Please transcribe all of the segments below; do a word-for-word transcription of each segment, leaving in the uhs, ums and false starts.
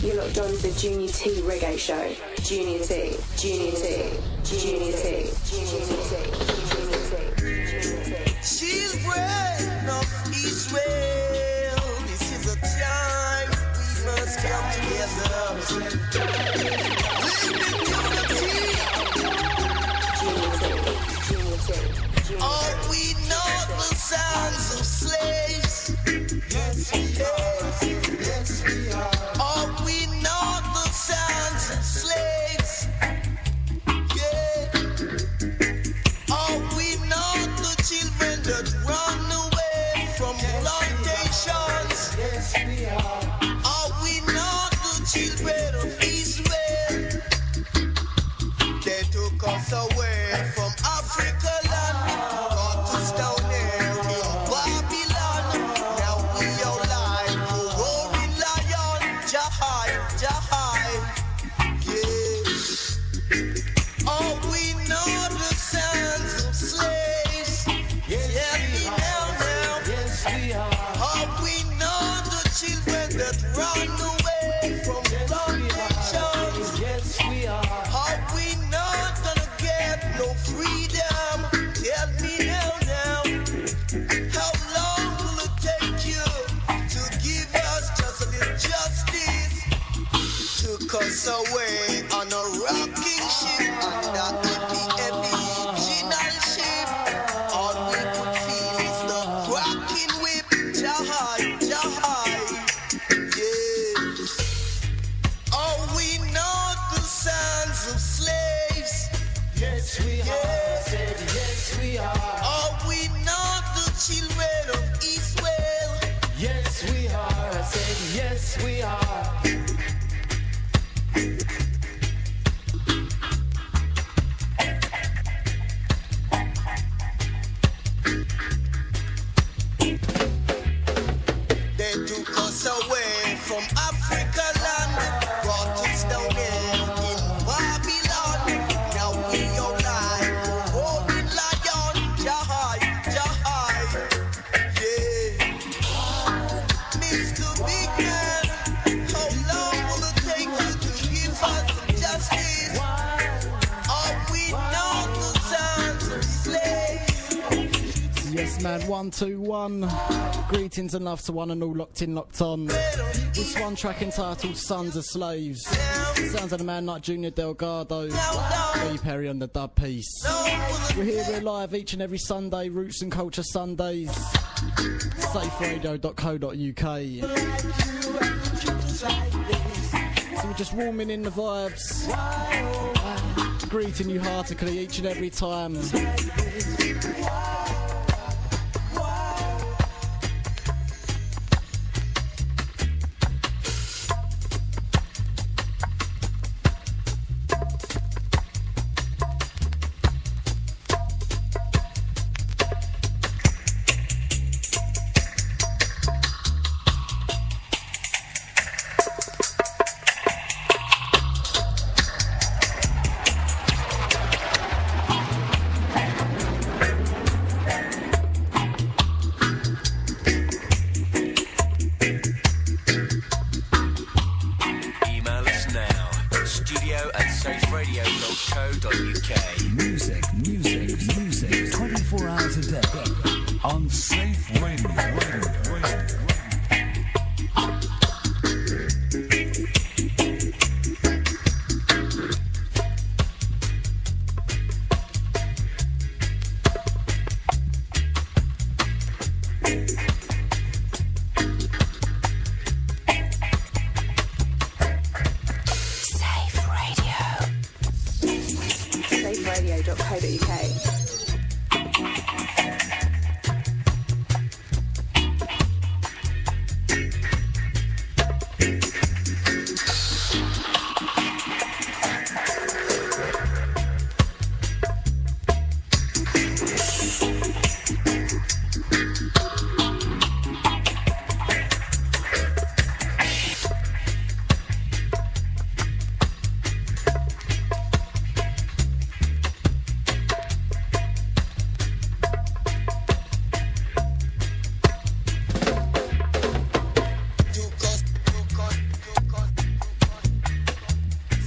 You're locked on to the Junior T Reggae Show. Junior T, Junior T, Junior T, Junior T, Junior T. Children of Israel, this is a time we must come together. Are we not the sons of slaves? Yes, we are. Yes, we are. Are we not the sons of slaves? Yeah. Are we not the children that run away from plantations? Yes, we are. Are we not the children of Israel? They took us away from Africa land, brought us down there in Babylon. Now we are like a roaring lion, Jahai, Jahai. Yes. Are we not the sons of slaves? Yes, we are. Now. Yes, we are. Are we not the children that run away from plantations? Yes, we are. Are we not gonna get no freedom? Tell me now, now. How long will it take you to give us just a little justice? Took us away on a rocking ship, and that would be every original ship. All we could feel is the cracking whip, Jahai, Jahai. Yes. Are we not the sons of slaves? Yes, we are. Yes, yes we are. Are we not the children of Israel? Yes, we are. I said, yes, we are. They took us away from Africa land, brought us down here in Babylon. Now we are like a roaring lion, Jahai, Jahai. Yeah. Mister Big Man, how long will it take you to give us justice? Are we not the sons of slaves? Yes, man, one, two, one. Greetings and love to one and all locked in, locked on. This one track entitled Sons of Slaves. Sounds of the man like Junior Delgado. Lee Perry on the dub piece. We're here, we're live each and every Sunday, Roots and Culture Sundays. safe radio dot co dot U K. So we're just warming in the vibes. Greeting you heartily each and every time.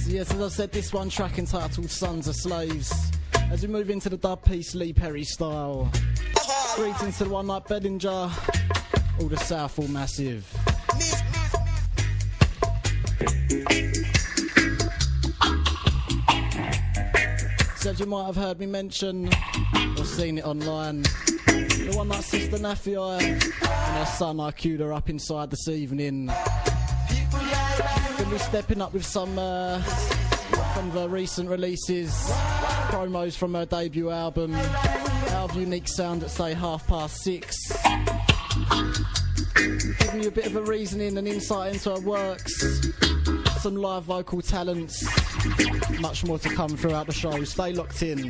Yes, as I said, this one track entitled Sons of Slaves. As we move into the dub piece, Lee Perry style. Greetings to the one like Bellinger, all the Southall Massive. So as you might have heard me mention, or seen it online, the one like Sister Nafi and her son I queued her up inside this evening. Gonna be stepping up with some uh, from the recent releases, promos from her debut album, our unique sound at say half past six. Giving you a bit of a reasoning and insight into her works, some live vocal talents, much more to come throughout the show. Stay locked in.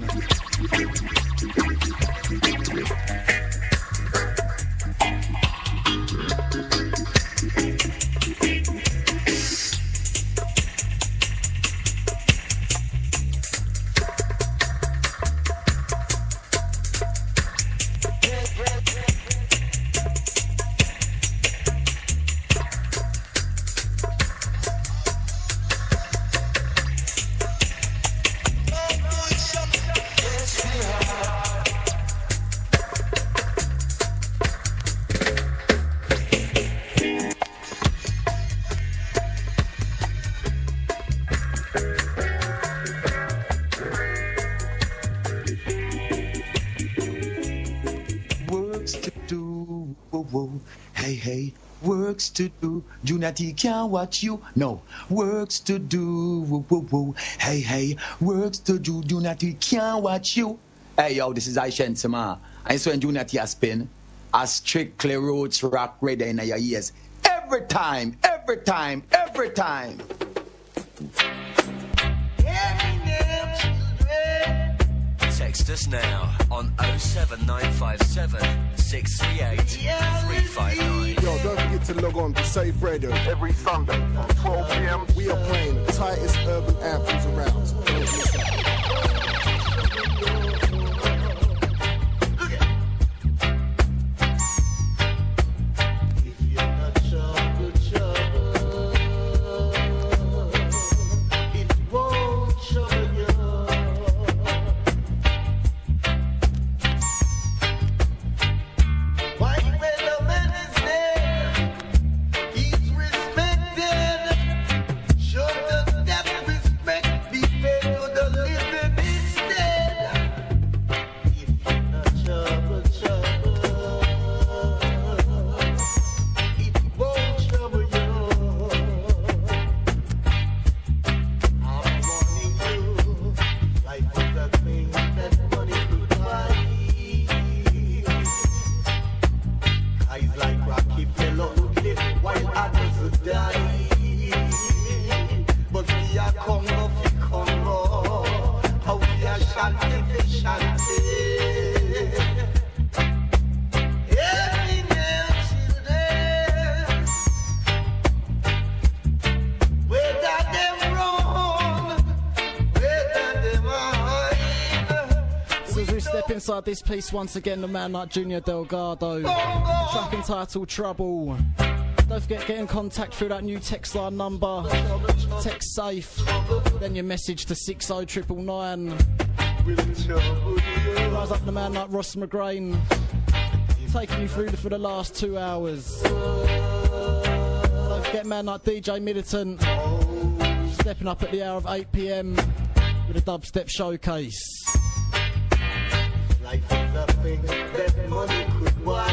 To do, Unity can't watch you. No, works to do. Woo, woo, woo. Hey, hey, works to do. Unity can't watch you. Hey, yo, this is Aishen Sama. I saw Unity a spin. A strictly roots rock ready in your ears. Every time, every time, every time. Text us now on oh seven nine five seven, six three eight, three five nine. Yo, don't forget to log on to Safe Radio every Sunday from twelve p m. We are playing the tightest urban anthems around. So don't miss out. Inside this piece once again, the man like Junior Delgado, track entitled Trouble. Don't forget to get in contact through that new text line number, text safe, then your message to six oh nine nine nine. Rise up the man like Ross McGrain, taking you through for the last two hours. Don't forget man like D J Militant, stepping up at the hour of eight p m with a dubstep showcase. Life is a thing that money could buy.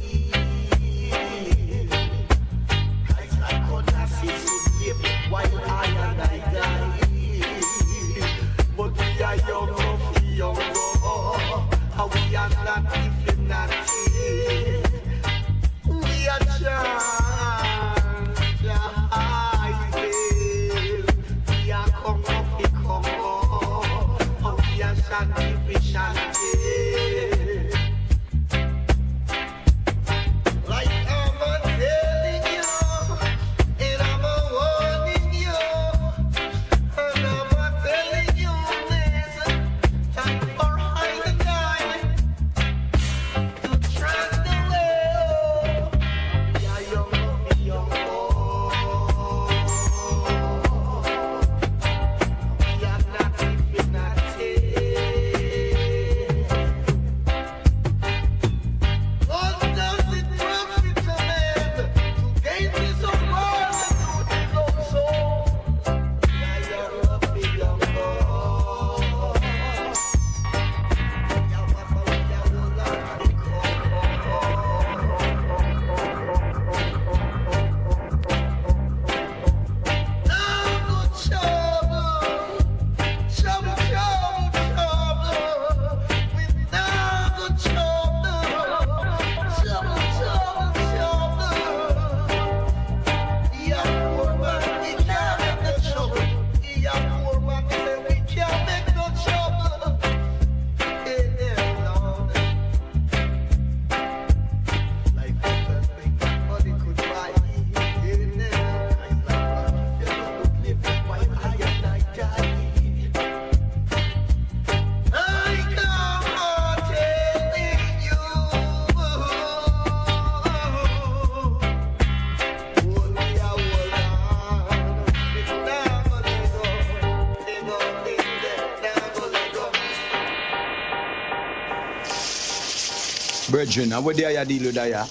Guys like Onassis would live while I and I die. But we are young, we young, how we are not even not here. We are chance, we are come up, we come up, how we are shanty, we shanty. brethren. How would they deal with that?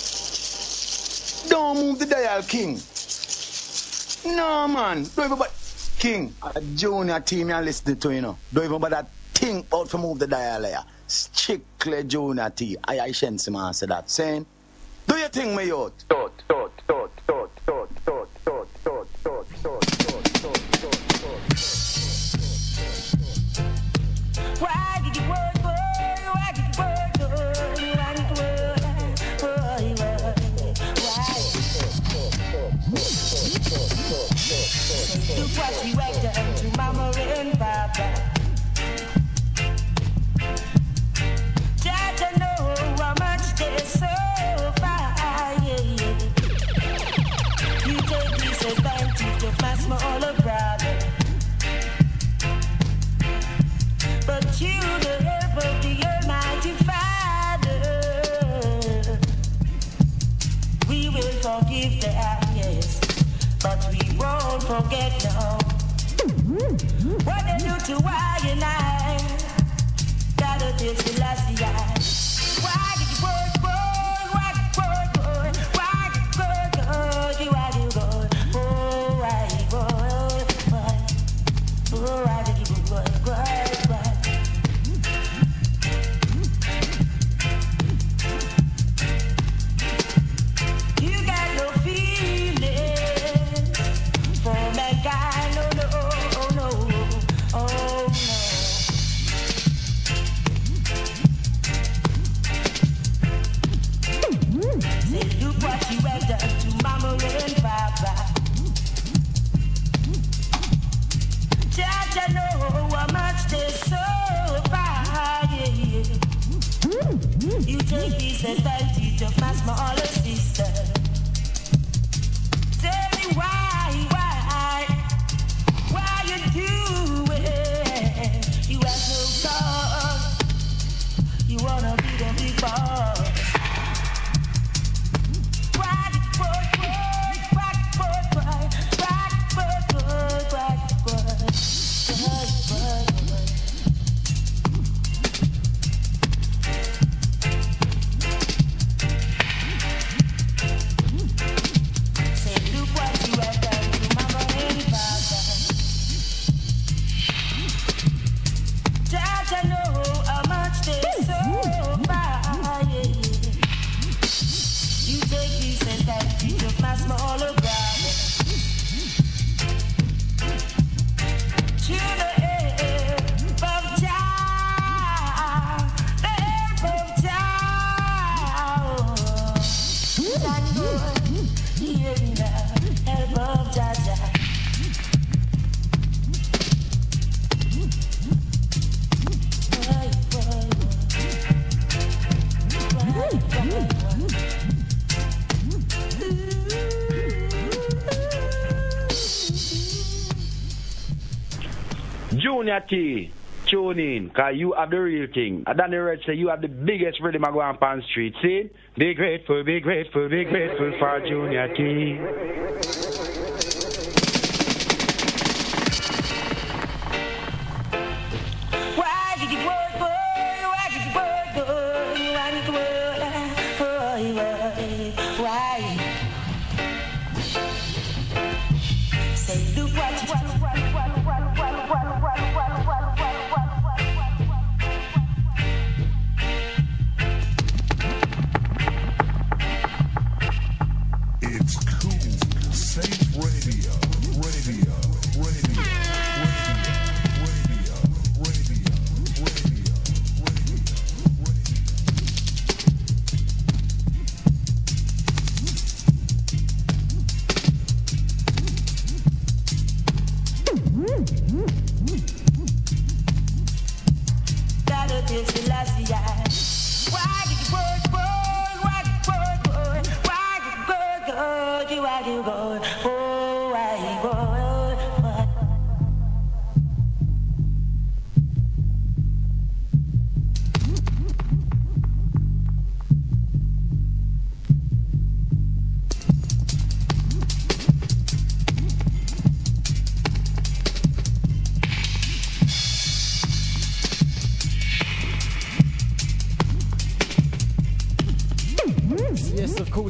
Don't move the dial, King. No, man. Don't even but King, a junior team you're listening to, you know. Don't even but that thing out to move the dial there. Strictly junior team. I I shensi man say that. Saying, do you think me out? Thought, thought, thought, thought, thought, thought, thought, thought, thought, thought, thought, thought, thought, thought. Why did you work, boy? Why did you work, boy? Why did you work, boy? Why? Look what you went down to Mama and Papa. Judge, I know how much they so far, yeah, yeah. You take disadvantage of my smaller brother. But you, the help of the Almighty Father, we will forgive them, yes, but we won't forget no. What they do to I and I, gotta taste the last eye. Why did you work, boy? Why did you work, boy? Why did you work, boy? Why did you go? Oh, why did you go? Why? Oh, why did you go? Why? Why? You got no feeling for mankind, no, no, oh no, oh no. Say, look what you have done to Mama and Papa. Judge, I know how much they suffer, yeah, yeah. You take disadvantage of my smaller sister. Tell me why, why, why you do it? You have no cause. You wanna be the big boss. Why did boy, boy, why boy, boy, why boy, boy, why boy, boy, boy, boy. Say, look what you have done to Mama and Papa. Judge, I know how much they suffer, yeah. You take disadvantage of my smaller brother. To the help of Jah, the help of Jah. Thank God, hear me now, help of Jah Jah. Why, why, why, why, why, why? Junior T, tune in, cause you have the real thing. And Danny Red say you have the biggest rhythm I go on Pan Street. See? Be grateful, be grateful, be grateful for Junior T. Why did you work, boy? Why did you work, boy? Why did you work, boy? Why? Say, look what you what, what, what, what, what, what, what, what, what, what, what, what, It's cool, safe radio, radio, radio, radio, radio, radio, radio, gotta taste the last eye. Why did you work, boy? Why did you work, boy? Why did you work, boy? Why did you go? Oh, why, boy? Why?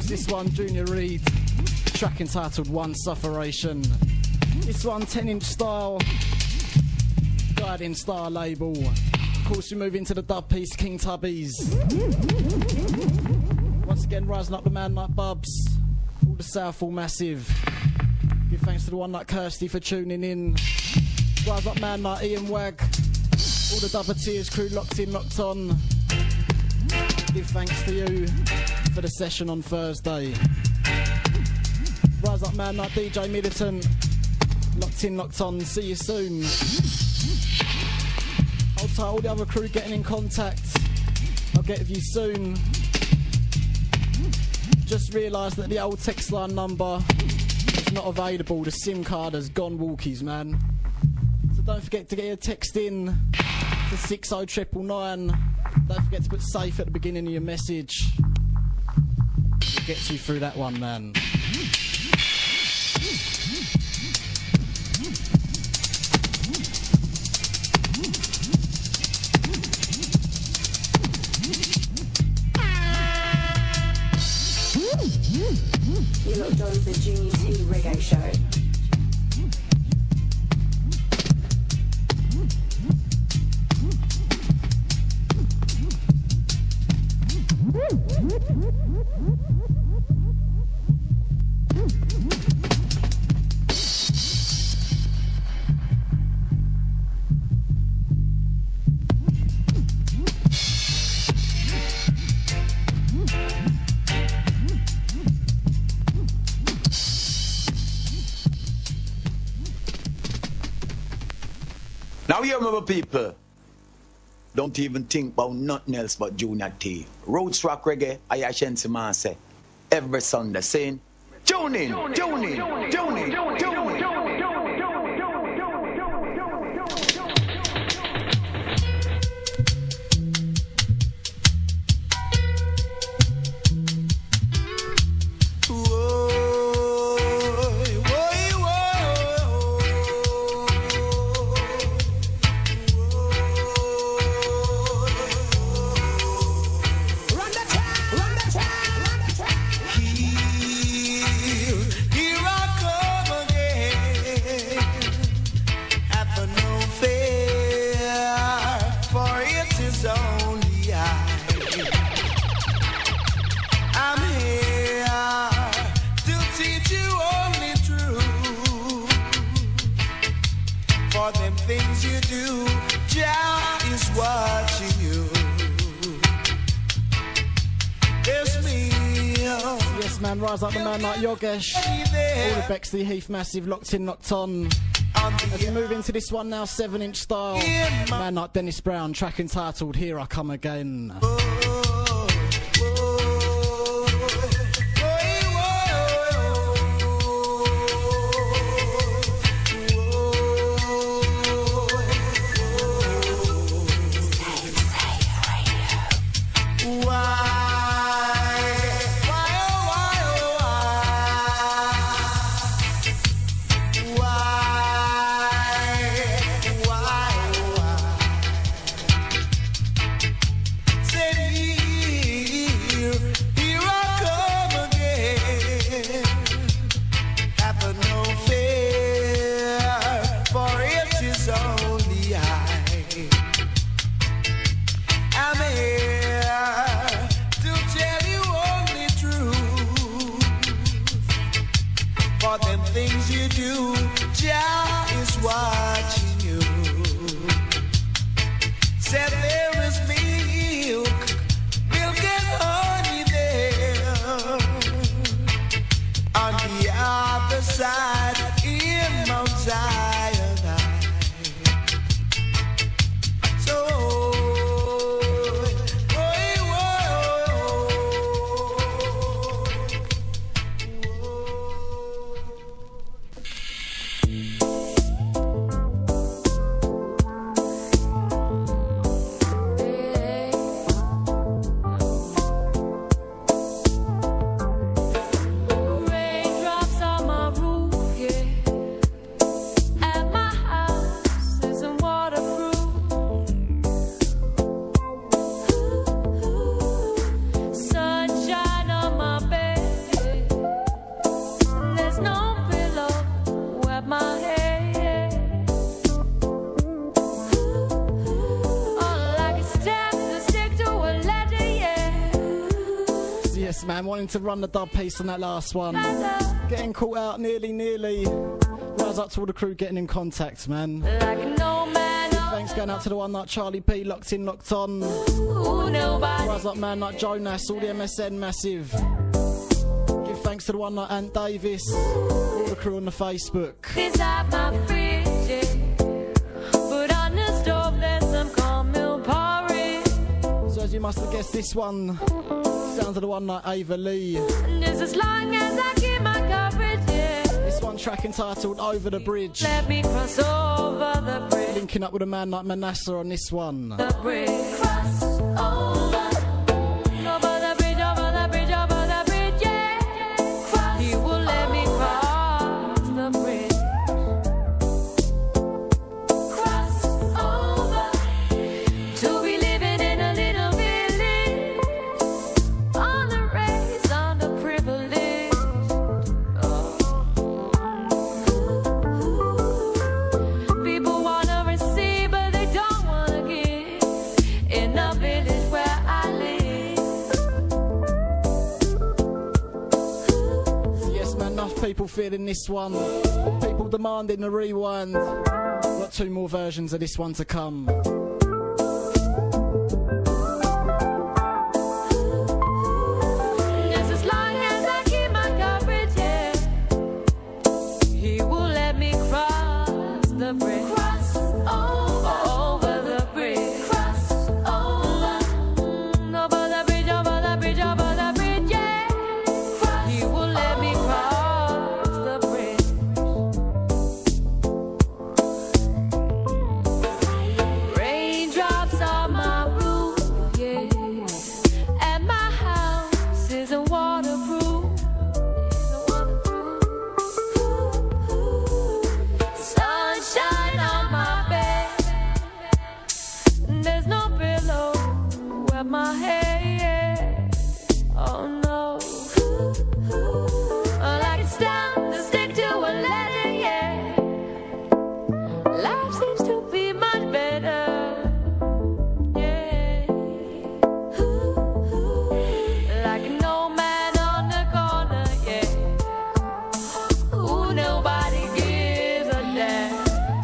course, this one, Junior Reid, track entitled One Sufferation. This one, ten inch style, Guiding Star label. Of course, we move into the dub piece, King Tubbies. Once again, rising up the man like Bubs, all the Southall Massive. Give thanks to the one like Kirsty for tuning in. Rise up man like Ian Wag, all the Dubbeteers crew locked in, locked on. Give thanks to you for the session on Thursday. Rise up man like D J Militant, locked in, locked on. See you soon. Hold tight, all the other crew getting in contact. I'll get with you soon. Just realised that the old text line number is not available. The SIM card has gone walkies, man. So don't forget to get your text in to six oh nine nine nine. Don't forget to put safe at the beginning of your message. It gets you through that one, man. You're locked on to the Junior T Reggae Show. Now you remember people, don't even think about nothing else but Junior T. Roots Rock Reggae, I Shensi Man say, every Sunday saying, tune in, tune in, tune in, tune in, tune in. Rise up the man like Yogesh, all the Bexley Heath Massive locked in, locked on. As we move into this one now, seven inch style, man like Dennis Brown, track entitled Here I Come Again. Said my head. All I can stand to stick to a letter, yeah. Yes, man, wanting to run the dub piece on that last one. Getting caught out nearly, nearly. Rise up to all the crew getting in contact, man. Like an old man. Thanks going out to the one like Charlie P, locked in, locked on. Ooh, nobody. Rise up, man, like Jonas, all the M S N massive. Give thanks to the one like Ant Davis, all the crew on the Facebook. Beside my fridge, yeah. Put on the stove, there's some cornmeal porridge. So as you must have guessed, this one sounds of the one like Ava Lee. Just as long as I keep my coverage, yeah. This one track entitled Over the Bridge. Let me cross over the bridge. Linking up with a man like Manasseh on this one. The bridge. Cross over. Over the bridge, over the bridge, over the bridge, yeah. Cross. He will let me cross the bridge. Cross over. To be living in a little village. On the race, on the privilege. People wanna receive, but they don't wanna give. In the village where I live. Yes, man, enough people feeling this one. People demanding the rewind. Got two more versions of this one to come. Just as long as I keep my coverage, yeah. He will let me cross the bridge. Cross over. Over the bridge. Cross over. Mm, over the bridge, over the bridge, over the bridge, yeah. Cross. He will let me cross the bridge. Raindrops on my roof, yeah. And my house isn't waterproof. Sunshine on my bed. There's no pillow at my head. Oh no. All I can stand to stick to a letter, yeah. Life seems to be much better. Yeah. Like an old man on the corner, yeah. Ooh, nobody gives a damn.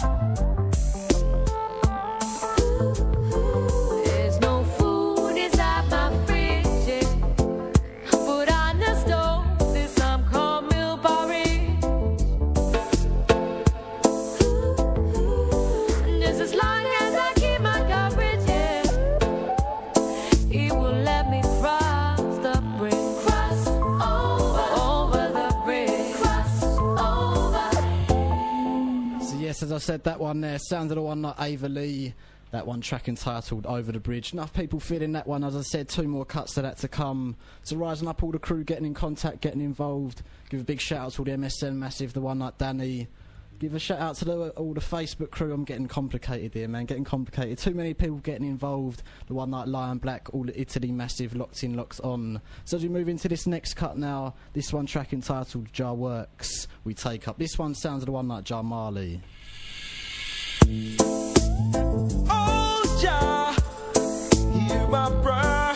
There's no food inside my fridge, yeah. Put on the stove, there's some cornmeal porridge. Just as long as I keep my coverage, yeah. He will let me cross the bridge. Cross over. Over the bridge. Cross over. So yes, as I said, that one there sounded the one like Ava Lee. That one track entitled Over the Bridge. Enough people feeling that one. As I said, two more cuts to that to come. So rising up all the crew, getting in contact, getting involved. Give a big shout out to all the M S N massive, the one like Danny. Give a shout out to the, all the Facebook crew. I'm getting complicated here, man. Getting complicated. Too many people getting involved. The one like Lion Black, all the Italy massive, locked in, locked on. So as we move into this next cut now, this one track entitled Jar Works, we take up. This one sounds of the one like Jar Marley. Oh, Jah, hear my prayer.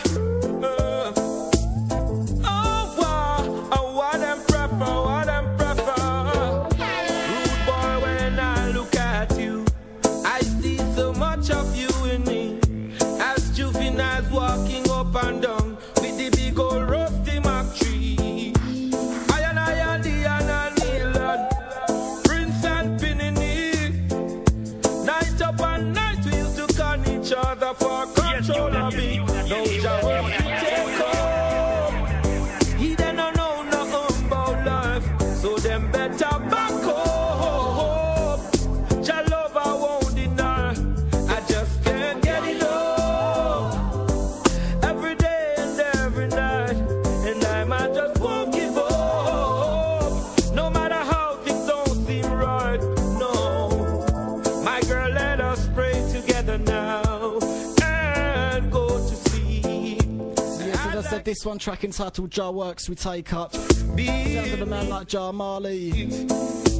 Oh, wow, oh, what them prefer, what them prefer. Rude boy, when I look at you, I see so much of you in me. As juveniles walking up and down with the big old rusty Mac tree. I and I and the and Neelan, Prince and Pinini. Night up and night we used to con each other for control of me. No Jah will take home. He then don't know nothing about life, so them better back home. Jah love I won't deny, I just can't get enough. Every day and every night, and I might just won't give up. No matter how things don't seem right, no. My girl, let us pray together now and go to sleep. Yes, as I said, this one track entitled Jar Works, we take up. Sounds of the man like Jar Marley.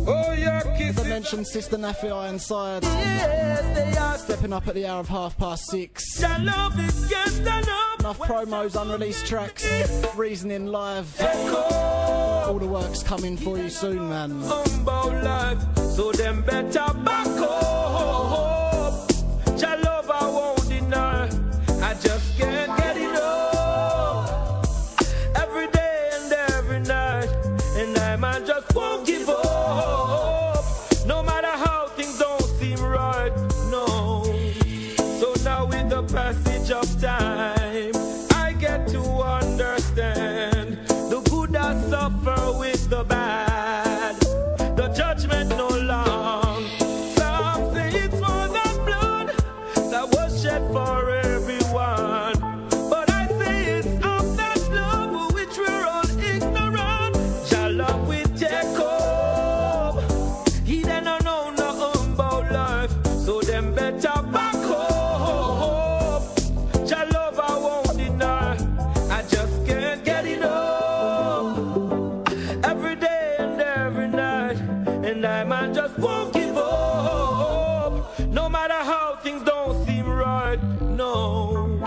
Oh, your As kisses. I mentioned, Sister Nafi Ironside Yes, they are. stepping up at the hour of half past six. Your love is just enough. Enough promos, unreleased tracks, Reasoning live. Echo. All the work's coming for you soon, man. Humble life, so them better back up. Your love I won't deny. I just can't get it up. Every day and every night, and I man just won't give up. No matter how things don't seem right, no. So now with the passage of time, I get to understand the good I suffer with the bad. The judgment no long. Some say it's more than blood that was shed for everyone. But I say it's of that love which we're all ignorant. Your love will take up. He then don't know nothing about life, so them better back up. Your love I won't deny. I just can't get it up. Every day and every night, and I man just won't give up. No matter how things don't seem right, no.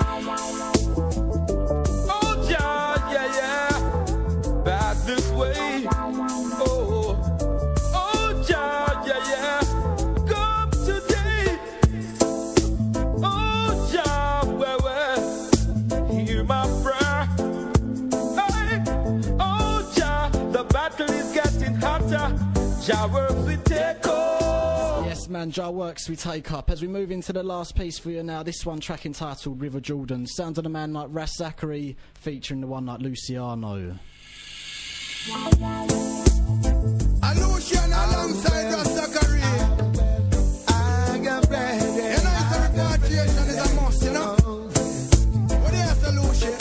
Oh, yeah, yeah, yeah. Back this way. Oh, oh, yeah, yeah, yeah. Come today. Oh, yeah, well, well. Hear my prayer. Hey. Oh, Jah, the battle is getting hotter. Jah works with take off. Yes, man, Jar Works we take up. As we move into the last piece for you now, this one track entitled River Jordan. Sounds of a man like Ras Zachary featuring the one like Luciano. Lucian alongside Ras Zachary. I got ready. You know, it's a repatriation is a must, you know. What is the Lucian?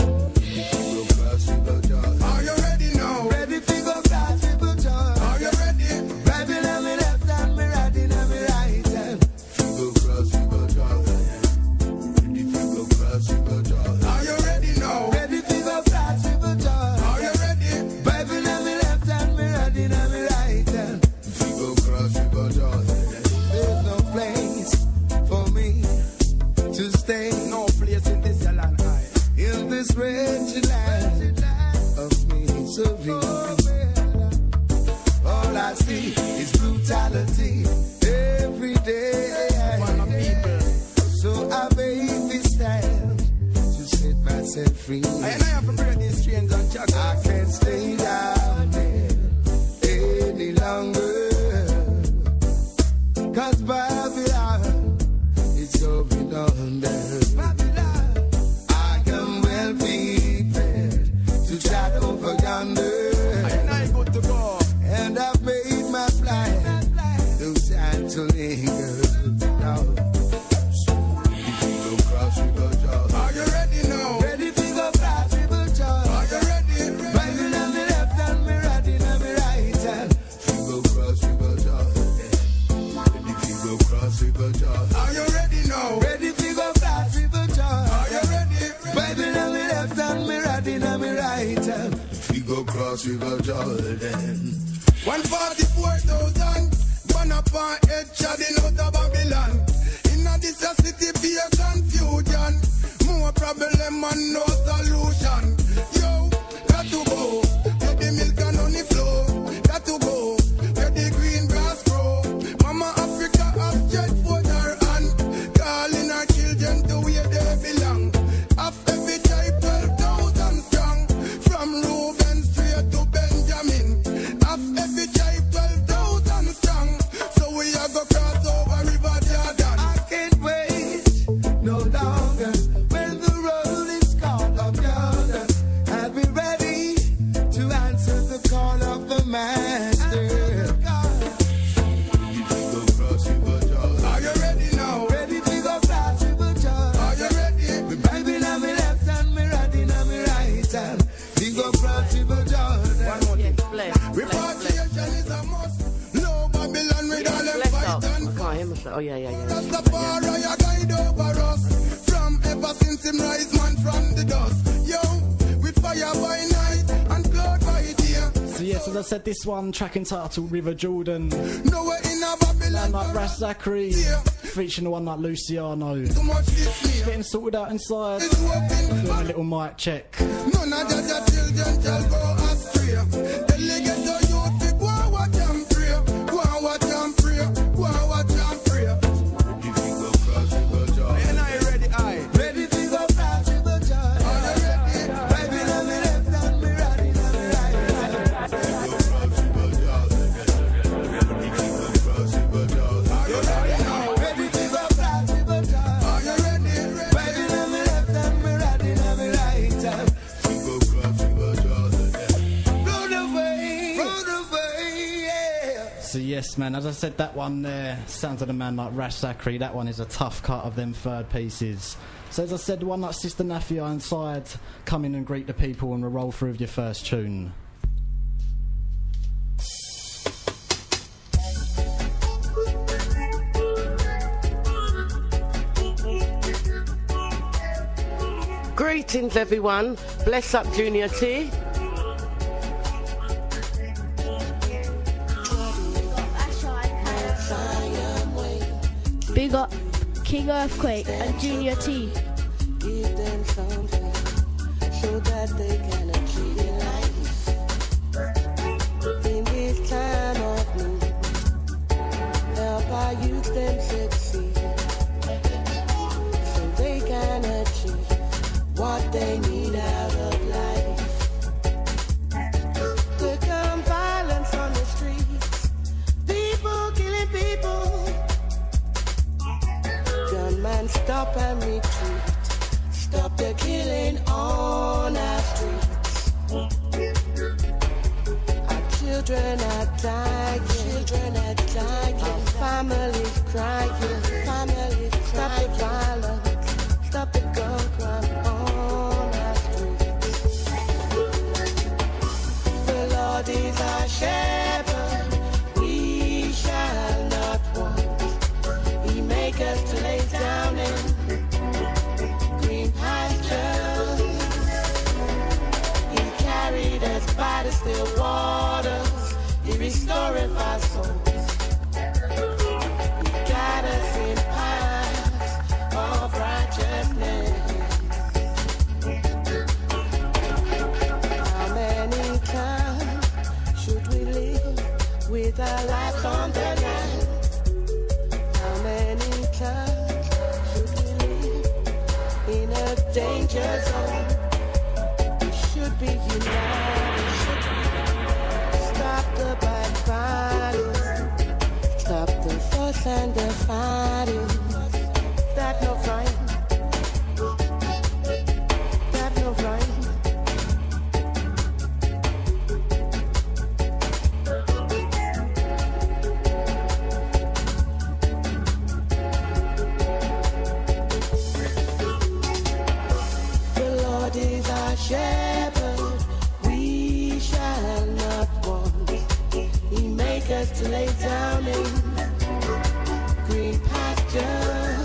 Are you ready now? Ready to go fast, people joy. Are you ready? Driving on me left and me riding on me right hand. Figure cross, figure joy. Ready to go cross, figure joy. Are you ready now? Ready to go fast, people joy. Are you ready? Driving on me left and me riding on me right hand. Figure cross, figure joy. There's no place for me to stay. No place in this land high. In this wretched land of misery. All I see is brutality every day. So I made this stand to set myself free. I have to bring these chains on Chuck. I can't stay down there any longer. Cause Babylon is going under. Babylon, I am well prepared to chat over yonder. I ain't good to go. And I've made my plan. No time to linger. No. If you go cross River Jordan. Are you ready now? Ready to go cross River Jordan. Are you ready? Riding on me left and me riding on me right hand. If you go cross River Jordan. Ready to go cross River Jordan. Are you ready now? Ready to go cross River Jordan. Are you ready? Riding on me left and me riding on me right hand. If you go cross River Jordan. one forty-four thousand, one upon head shading out of Babylon. In a this a city be a confusion. More problem and no solution. Yo, got to go, where the milk and honey flow. Got to go, where the green grass grow. Mama Africa has stretched forth her hand, calling her children to where they belong. Of every tribe twelve thousand strong, from Reuben straight to Benjamin. Of every tribe twelve thousand strong, so we are go cross over River Jordan. I can't wait no longer when the road is called up yonder. I'll be ready to answer the call of the Master. Ready to go cross River Jordan. Are you ready now? Ready to go cross River Jordan. Are you ready? Me Bible on me left and me riding on me right hand. We go cross River Jordan. One more thing. Repatriation is a must. No Babylon with all them fight and can't hear myself. Oh, yeah, yeah, yeah. Rastafari a guide over us. From ever since him rise man from the dust. Yo, with fire by night and cloud by day. So yes, As I said, this one track entitled River Jordan. No, we're in a Babylon. Man like Ras Zachary, featuring the one like Luciano. Getting sorted out inside. Doing a little mic check. None of the children shall go astray. Delegate the youth to go and watch and pray. Go and watch and pray. Go and watch and pray. And I ready, I ready to go cross River Jordan. Are you ready? Baby, on me left and me right, on me right. Are you ready now? Ready to go cross River Jordan. Are you ready? Baby, on me left and me right, on me right. We go cross River Jordan. Blow the way, blow the way, yeah. So yes, man, as I said, that one there, sounds of a man like Ras Zachary. That one is a tough cut of them third pieces. So as I said, the one like Sister Nafia inside, come in and greet the people and we'll roll through with your first tune. Greetings, everyone. Bless up, Junior T. Big up King Earthquake and Junior T. Give them something so that they can achieve life. In this time of need, help our youth them succeed so they can achieve what they need out of life. There come violence on the streets, people killing people. Gunman, stop and retreat. Stop the killing on our streets. Our children are dying. Children are dying. Our families crying. Families crying. Stop the violence. Stop the gun crime on our streets. The Lord is our shepherd. We shall not want. He make us to lay down in green pastures. He carried us by the still waters. He restored our souls. He guide us in paths of righteousness. How many times should we live with our lives on the line? How many times should we live in a danger zone? We should be united. Stop the backbiting. Stop the fuss and the fighting. That no fight. That no fight. The Lord is our shepherd, we shall not want. He make us to lay down in green pastures.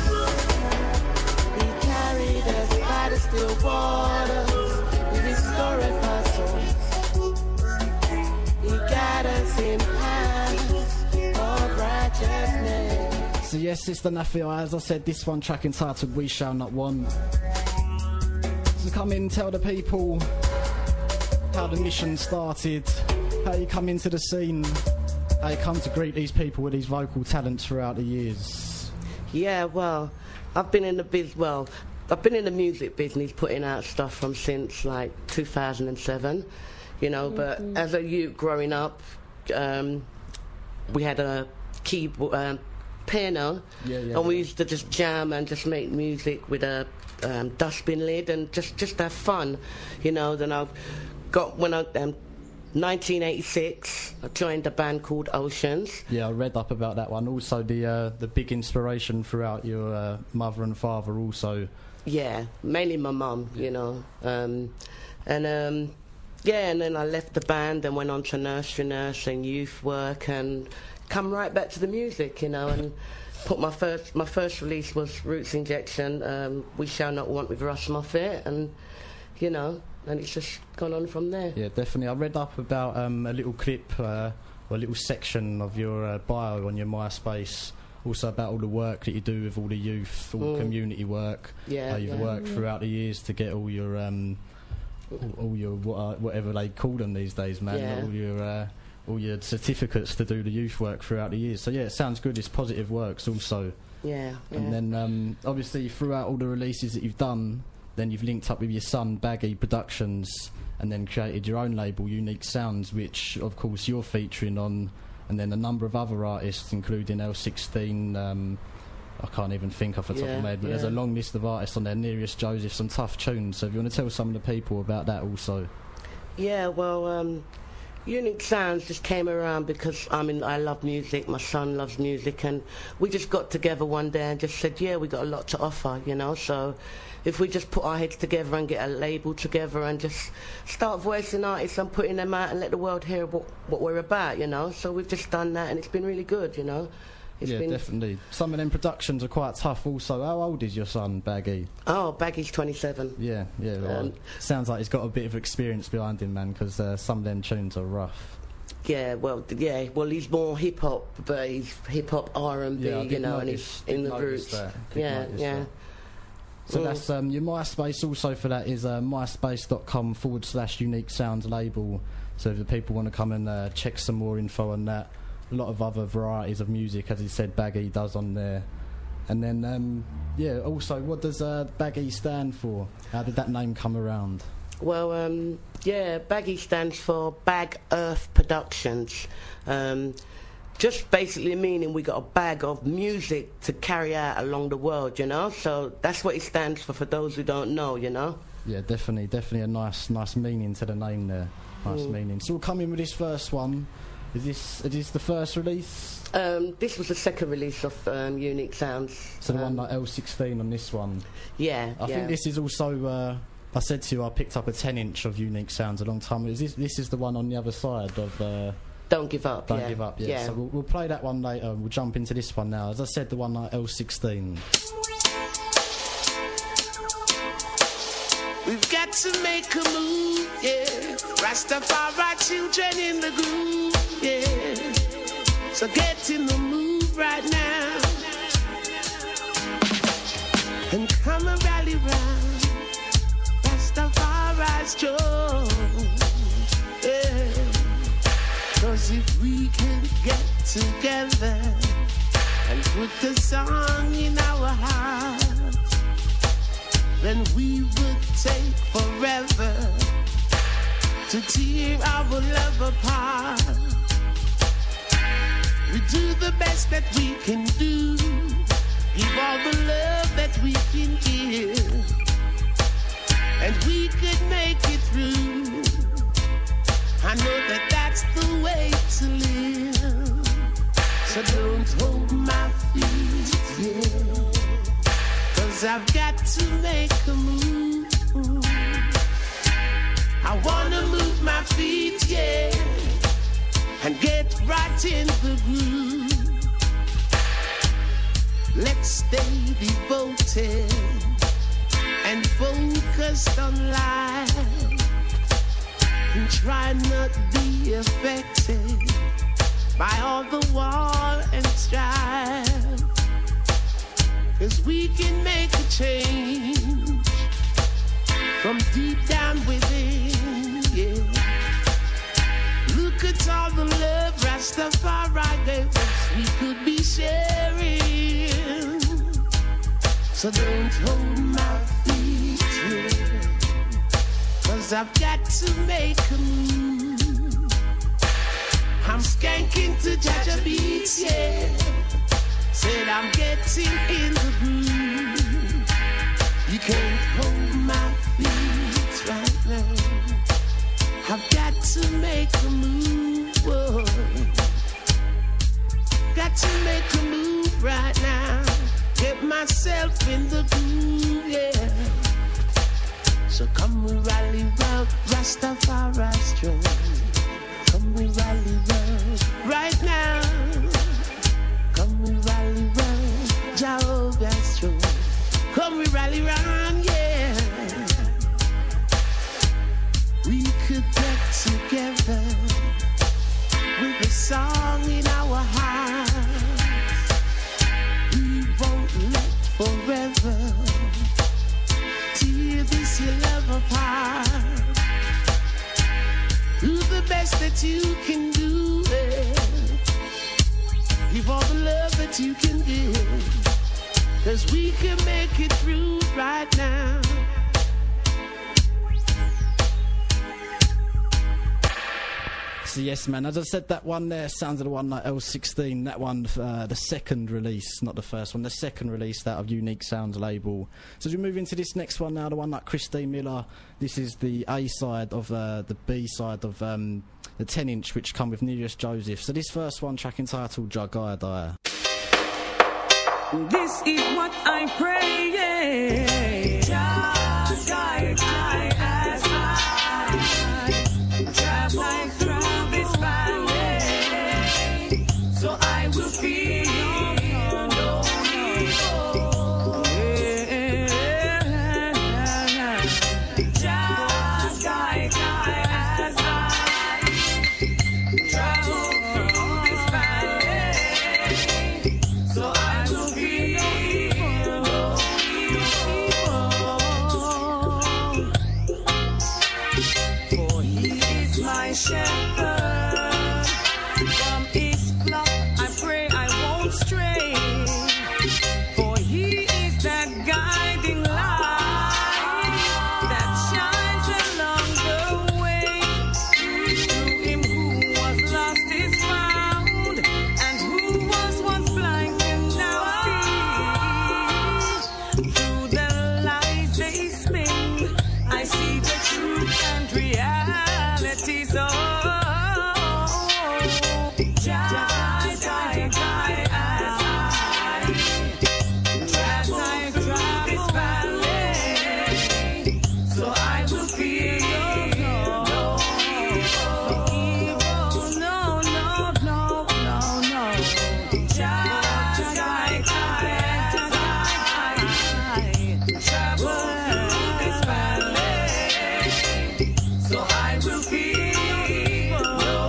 He carried us by the still waters. He restored our souls. He guide us in paths of righteousness. So yes, Sister Nafia, as I said, this one track entitled We Shall Not Want. So come in, tell the people how the mission started, how you come into the scene, how you come to greet these people with these vocal talents throughout the years. Yeah, well, I've been in the biz. Well, I've been in the music business, putting out stuff from since like two thousand seven. You know, but Mhm. as a youth growing up, um, we had a keyboard, um, piano, Yeah, yeah, and we yeah. used to just jam and just make music with a um, dustbin lid and just just have fun. You know, then I've got when I. Um, nineteen eighty-six, I joined a band called Oceans. Yeah, I read up about that one. Also, the uh, the big inspiration throughout your uh, mother and father also. Yeah, mainly my mum, you know. Um, and um, yeah, and then I left the band and went on to nursery nurse and youth work and come right back to the music, you know. And put my first my first release was Roots Injection, um, We Shall Not Want with Russ Moffat, and you know, and it's just gone on from there. Yeah, definitely. I read up about um, a little clip, uh, or a little section of your uh, bio on your MySpace, also about all the work that you do with all the youth, all Mm. the community work. Yeah, How you've yeah. worked throughout the years to get all your, um, all, all your what, uh, whatever they call them these days, man. Yeah. All your, uh, all your certificates to do the youth work throughout the years. So yeah, it sounds good. It's Positive Works also. Yeah, yeah. And then um, obviously throughout all the releases that you've done, then you've linked up with your son Baggy Productions, and then created your own label, Unique Sounds, which of course you're featuring on, and then a number of other artists, including L sixteen. Um, I can't even think off the top Yeah, of my head, but there's a yeah. long list of artists on there. Nearest Joseph, some tough tunes. So if you want to tell some of the people about that also. Yeah, well, um, Unique Sounds just came around because, I mean, I love music, my son loves music, and we just got together one day and just said, yeah, we got a lot to offer, you know, so if we just put our heads together and get a label together and just start voicing artists and putting them out and let the world hear what, what we're about, you know, so we've just done that and it's been really good, you know. It's yeah, been definitely. Some of them productions are quite tough also. How old is your son, Baggy? Oh, Baggy's twenty-seven. Yeah, yeah. Well, Um, sounds like he's got a bit of experience behind him, man, because uh, some of them tunes are rough. Yeah, well, th- yeah, well, he's more hip hop, but he's hip hop R and B, Yeah, I you did know, and notice- he's in did the notice roots. that, did Yeah, notice yeah. that. So Mm. that's um, your MySpace also for that is uh, myspace.com forward slash unique sounds label. So if the people want to come and uh, check some more info on that, a lot of other varieties of music, as he said, Baggy does on there. And then, um, yeah, also, what does uh, Baggy stand for? How did that name come around? Well, um, yeah, Baggy stands for Bag Earth Productions. Um, just basically meaning we got a bag of music to carry out along the world, you know? So that's what it stands for, for those who don't know, you know? Yeah, definitely, definitely a nice, nice meaning to the name there. Nice Mm. meaning. So we'll come in with this first one. Is this, is this the first release? Um, this was the second release of um, Unique Sounds. So the um, one like L sixteen on this one? Yeah, I yeah. think this is also, uh, I said to you, I picked up a ten inch of Unique Sounds a long time ago. Is this, this is the one on the other side of... Uh, Don't Give Up, Don't yeah. Give Up, yeah. Yeah. So we'll, we'll play that one later. We'll jump into this one now. As I said, the one like L sixteen. We've got to make a move, yeah. Rastafari children in the groove, yeah. So get in the move right now and come and rally round Rastafari's strong, yeah. Cause if we can get together and put the song in our hearts, then we would take forever to tear our love apart. We do the best that we can do, give all the love that we can give, and we could make it through. I know that that's the way to live, so don't hold my feet, yeah. Cause I've got to make a move. I wanna move my feet, yeah, and get right in the groove. Let's stay devoted and focused on life, and try not be affected by all the war and strife. Cause we can make a change from deep down within, yeah. Look at all the love Rastafari gave us, we could be sharing. So don't hold my feet, yeah. Cause I've got to make a move. I'm skanking to Jaja beats, yeah. Said I'm getting in the groove. You can't hold my feet right now. I've got to make a move. Whoa. Got to make a move right now. Get myself in the groove, yeah. So come we rally round Rastafari strong. Come we rally round right now. Come we rally round Jehovah strong. Come we rally round, yeah. song in our hearts. We won't let forever tear this your love apart. Do the best that you can do it. Give all the love that you can give, 'cause we can make it through right now. So yes, man, as I said, that one there sounds of the one like L sixteen, that one, uh, the second release, not the first one, the second release out of Unique Sounds label. So as we move into this next one now, the one like Christine Miller, this is the A side of uh, the B side of um, the ten inch, which come with Nereus Joseph. So this first one, track entitled Jagaya. This is what I pray, yeah. Jagaya, as I travel through this valley, so I will feel no evil. Yeah. Jagaya, as I travel through this valley, so I will feel no evil. For He is my shepherd. From His flock I pray I won't stray. For He is that guiding light that shines along the way. Through Him who was lost is found, and who was once blind can now see. Through the lies they spin, I see the truth and realities. Oh, Jai, Jai, Jai, as I travel through this valley, so I will fear no evil. No, no, no, no, no. Jai, Jai, Jai, as I travel through this valley, so I will fear no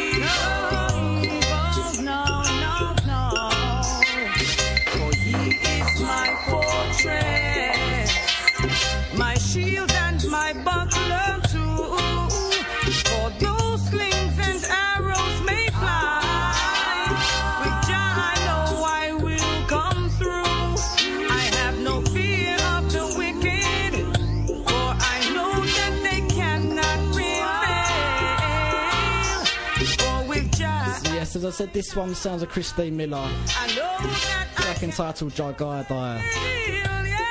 evil. No, no, no. For He is my fortress, my shield and my buckler too. For those slings and arrows may fly, with Jah I know I will come through. I have no fear of the wicked, for I know that they cannot prevail. For with Jah So yes, as I said, this one sounds of Christine Miller, I know that I track entitled Jagaya. feel, yeah, yeah.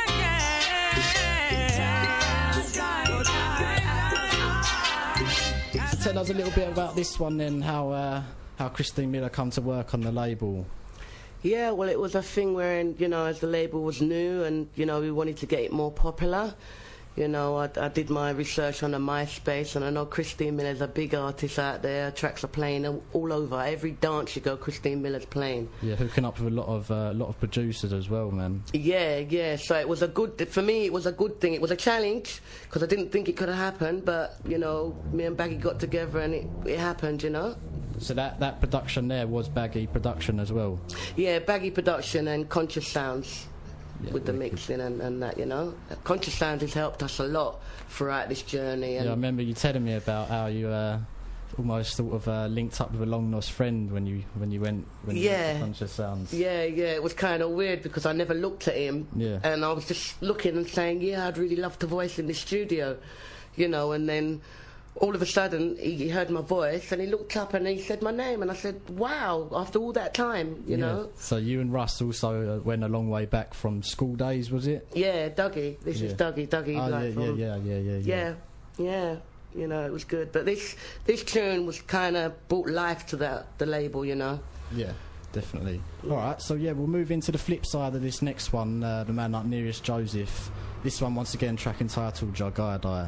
So tell us a little bit about this one then, how uh, how Christine Miller come to work on the label. Yeah, well, it was a thing where, you know, as the label was new and, you know, we wanted to get it more popular. You know, I, I did my research on the MySpace, and I know Christine Miller's a big artist out there. Tracks are playing all, all over. Every dance you go, Christine Miller's playing. Yeah, hooking up with a lot of uh, lot of producers as well, man. Yeah, yeah. So it was a good, for me, it was a good thing. It was a challenge because I didn't think it could have happened, but, you know, me and Baggy got together and it, it happened, you know. So that, that production there was Baggy production as well. Yeah, Baggy production and Conscious Sounds. Yeah, with the mixing and, and that, you know. Conscious Sound has helped us a lot throughout this journey. And Yeah, I remember you telling me about how you uh, almost sort of uh, linked up with a long lost friend when you when you went when you Yeah. went to Conscious Sounds. Yeah, yeah, it was kind of weird because I never looked at him. Yeah. And I was just looking and saying, yeah, I'd really love to voice in the studio, you know, and then all of a sudden he, he heard my voice and he looked up and he said my name and I said, wow, after all that time, you Yeah. know. So you and Russ also uh, went a long way back from school days, was it? Yeah, Dougie. This is Yeah. Dougie. Dougie. Oh, like yeah, from, yeah, yeah, yeah, yeah, yeah, yeah. You know, it was good. But this this tune was kind of brought life to the the label, you know. Yeah, definitely. All right, so yeah, we'll move into the flip side of this next one. Uh, the man like Nereus Joseph. This one once again, track entitled Jagaya.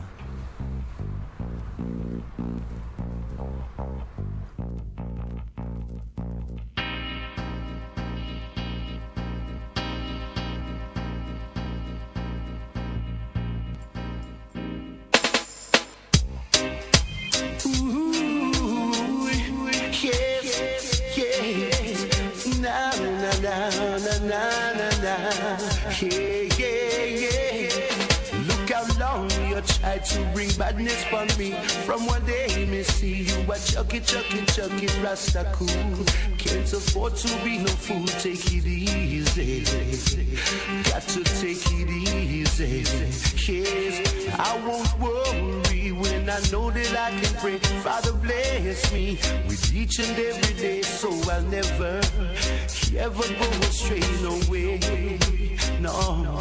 Ooh, yeah. na na na na na na. Yeah, yeah, yeah. Look how long you tried to bring badness from me. From one day me see you a chucky, chucky, chucky, Rasta cool. Can't afford to be no fool, take it easy. Got to take it easy. Yes, I won't worry when I know that I can pray. Father bless me with each and every day, so I'll never, ever go astray, no way, no.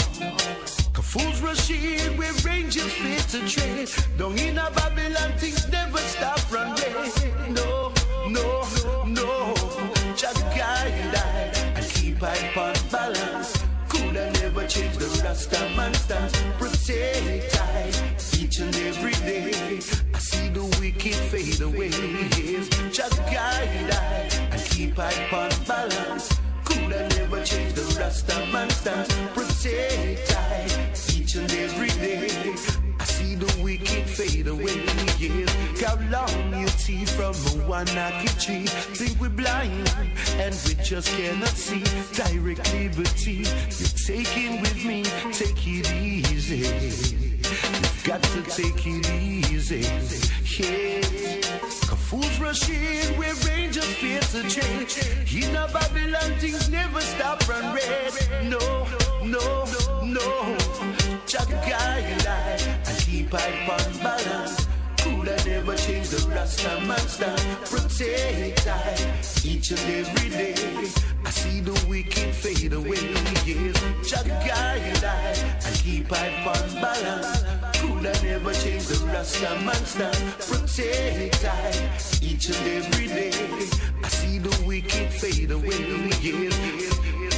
Fools rush in where rangers fit to trade. Down in a Babylon, things never stop running. No, no, no. Just guide I and keep I upon balance. Could I never change the Rasta man stance? Protect I each and every day. I see the wicked fade away. Yes, just guide I and keep I upon balance. Could I never change the Rasta man stance? Protect I each and every day. I see the wicked fade away. Yes, how long you see from a one-knocky tree. Think we're blind and we just cannot see. Direct liberty, you're taking with me. Take it easy. You've got to take it easy. Yeah. Fools rush in where rangers fear to change. In a Babylon, things never stop run red. No, no, no. Just guide I and keep I on balance. Could I never change the Rasta man stand? Protect I each and every day. I see the wicked fade away. Yes, just guide I and keep I on balance. Could I never change the Rasta man stand? Protect I each and every day. I see the wicked fade away. Yes,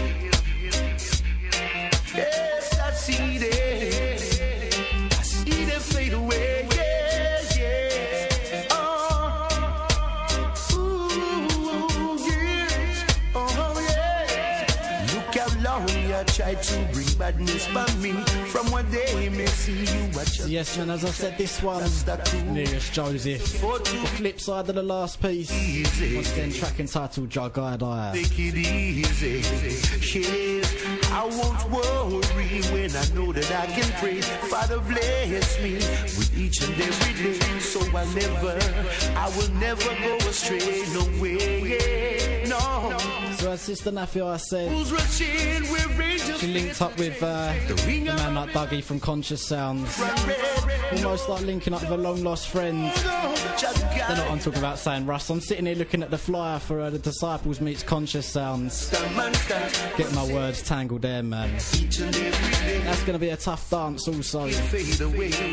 yes, I see them. I see them fade away. Yes, yes. Oh, ooh, yes. Oh, yeah. Look how long you tried to bring badness by me. From one day me see you watch. Yes, man, as I said, this one, Nearest Joseph. The flip side of the last piece. Once again, track entitled Jug Eyed Eye. Take it easy. Yes, I won't worry when I know that I can pray. Father bless me with each and every day. So I never, I will never go astray. No way, no. So as Sister Nafia said, she linked up with uh, the man like Dougie from Conscious Sounds. Almost like linking up with a long lost friend. They're not I'm talking about saying Russ. I'm sitting here looking at the flyer for uh, the Disciples meets Conscious Sounds. Getting my words tangled there, man. That's going to be a tough dance also. So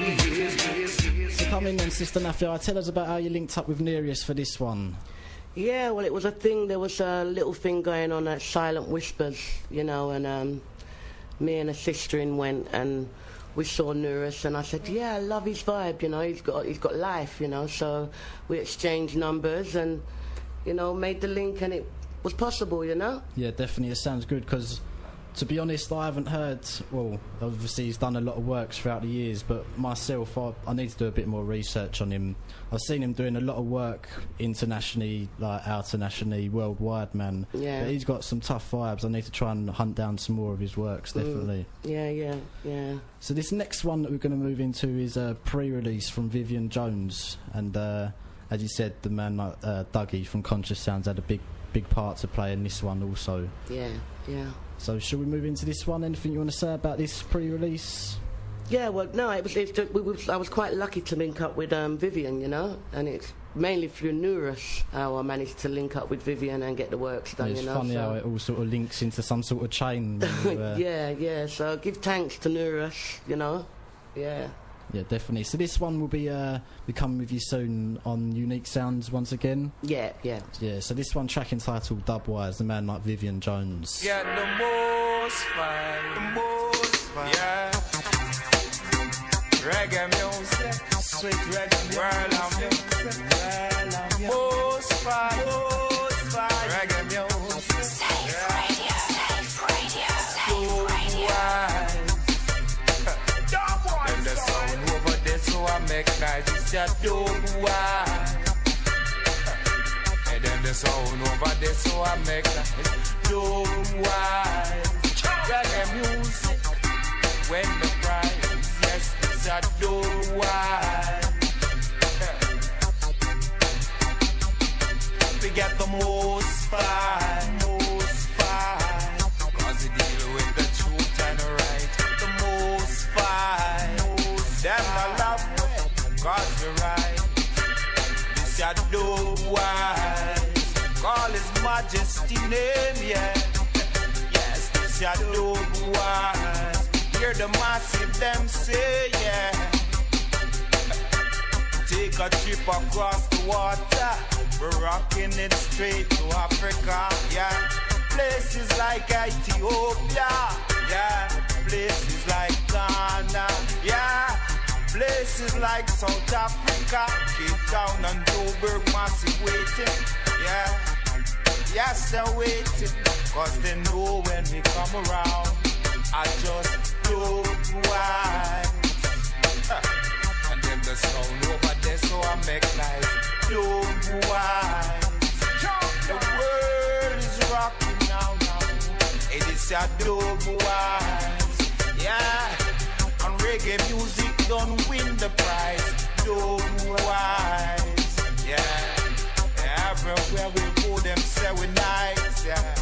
come in then, Sister Nafia. Tell us about how you linked up with Nereus for this one. Yeah, well, it was a thing. There was a little thing going on at Silent Whispers, you know, and um, me and a sister in went and we saw Nereus, and I said, yeah, I love his vibe, you know, he's got he's got life, you know. So we exchanged numbers and, you know, made the link, and it was possible, you know. Yeah, definitely. It sounds good because, to be honest, I haven't heard, well, obviously he's done a lot of works throughout the years, but myself, I, I need to do a bit more research on him. I've seen him doing a lot of work internationally, like internationally, worldwide, man. Yeah. But he's got some tough vibes. I need to try and hunt down some more of his works, definitely. Mm. Yeah, yeah, yeah. So this next one that we're going to move into is a pre-release from Vivian Jones. And uh, as you said, the man like uh, Dougie from Conscious Sounds had a big, big part to play in this one also. Yeah, yeah. So shall we move into this one? Anything you want to say about this pre-release? Yeah, well, no, it was, it, it was, I was quite lucky to link up with um, Vivian, you know, and it's mainly through Nereus how I managed to link up with Vivian and get the works done, it's you know. It's funny so. how it all sort of links into some sort of chain. You, uh, yeah, yeah, so give thanks to Nereus, you know, yeah. Yeah, definitely. So this one will be uh, be coming with you soon on Unique Sounds once again. Yeah, yeah. Yeah, so this one track entitled Dubwise, the man like Vivian Jones. Yeah, the most fine, the most fine. Yeah. Reggae music, sweet reggae music, world of music, most fine, most fine, reggae music. Safe yeah. Radio, safe radio, safe radio. And the sound over there, so I make nice, it's just don't why. And then the sound over there, so I make nice. dope wise. Reggae music, when the price, yes, this a dope wise. We get the most fine, most fine, cause it deal with the truth and the right. The most fine, them the love way, cause we're right. This a dope wise, call his majesty name, yeah. Yes, this a dope wise, hear the massive them say, yeah. Take a trip across the water, we're rocking it straight to Africa, yeah. Places like Ethiopia, yeah. Places like Ghana, yeah. Places like South Africa, Cape Town and Joburg, massive waiting, yeah. Yes, they're waiting, cause they know when we come around, I just don't why. And then the sound over there, so I make like don't why. The world is rocking now, now. It is a dope wise, yeah. And reggae music don't win the prize, dope wise, yeah. Everywhere we go, them say we nice, yeah.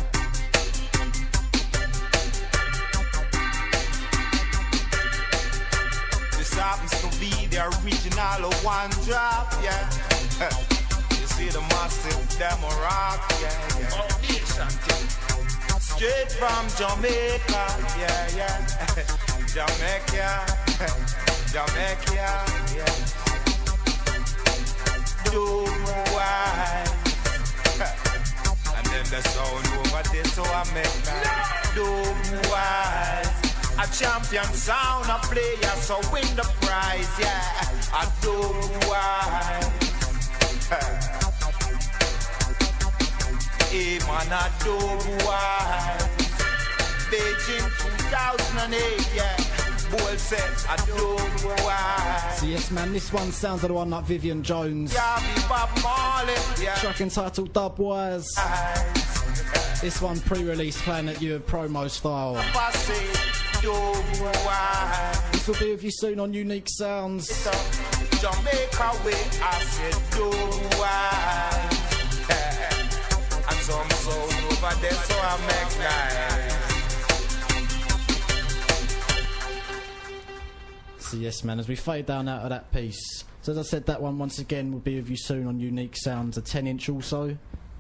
This happens to be the original one drop, yeah. You see the massive demo rock, yeah, yeah. Straight from Jamaica, yeah, yeah. Jamaica, Jamaica, yeah. Do why? And then the sound over there, so I make that. Do why? A champion sound, a player, so win the prize, yeah. I do why? Hey man, I do why? Beijing two thousand eight, yeah. Bull said, I do why? So yes man, this one sounds like the one like Vivian Jones. Yeah, be Bob Marley, yeah. Track entitled Dubwise. This one pre-release playing at you promo style. This will be with you soon on Unique Sounds. Jamaica way, I said do why? And some soul over there, so I make nice. So yes man, as we fade down out of that piece, so as I said, that one once again will be with you soon on Unique Sounds, a ten inch also.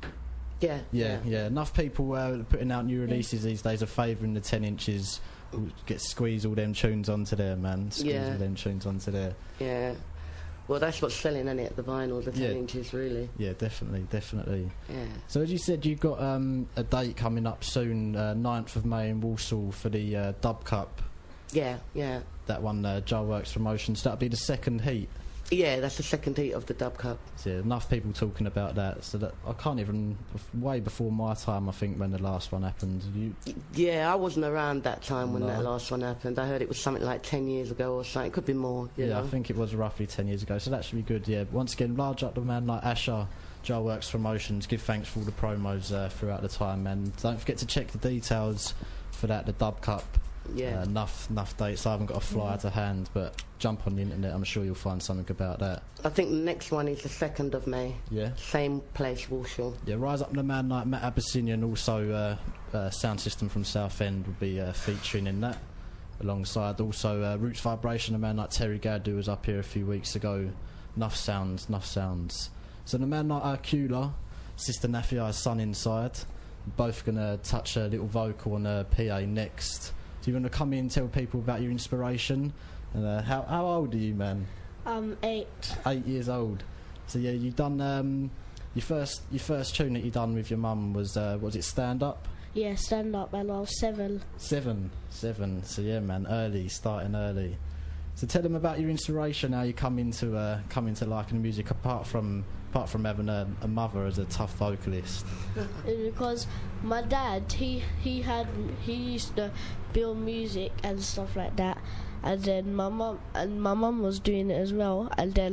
Yeah, yeah, yeah. yeah. Enough people uh, putting out new releases these days are favouring the ten inches. Get squeeze all them tunes onto there, man. Squeeze Yeah. all them tunes onto there. Yeah. Well, that's what's selling, isn't it? The vinyl, the ten Yeah. inches, really. Yeah, definitely, definitely. Yeah. So as you said, you've got um, a date coming up soon, uh, ninth of May in Walsall for the uh, Dub Cup. Yeah, yeah. That one, uh, Jar Works Promotions. That'll be the second heat. Yeah, that's the second heat of the Dub Cup. So yeah, enough people talking about that. So that I can't even. Way before my time, I think, when the last one happened. You, Yeah, I wasn't around that time when No. that last one happened. I heard it was something like ten years ago or something. It could be more, you yeah, know. I think it was roughly ten years ago. So that should be good. Yeah. Once again, large up the man like Asher, Jar Works Promotions. Give thanks for all the promos uh, throughout the time, and don't forget to check the details for that. The Dub Cup. Yeah. Uh, enough, enough dates. I haven't got a flyer Mhm. to hand, but jump on the internet. I'm sure you'll find something about that. I think the next one is the second of May. Yeah. Same place, Walsall. Yeah, Rise Up the Man like Matt Abyssinian, also uh, uh, Sound System from Southend will be uh, featuring in that. Alongside also uh, Roots Vibration, a man like Terry Gadd who was up here a few weeks ago. Enough sounds, enough sounds. So the man like Arcula, Sister Nafiai's son inside, both gonna touch a little vocal on a P A next. Do you want to come in and tell people about your inspiration? And uh, how how old are you, man? Um, eight. Eight years old. So yeah, you done um, your first your first tune that you done with your mum was uh, was it Stand Up? Yeah, stand up, and I was seven. Seven, seven. So yeah, man, early, starting early. So tell them about your inspiration. How you come into uh, come into liking the music, apart from apart from having a, a mother as a tough vocalist. Because my dad, he he had he used to build music and stuff like that, and then my mum and my mum was doing it as well, and then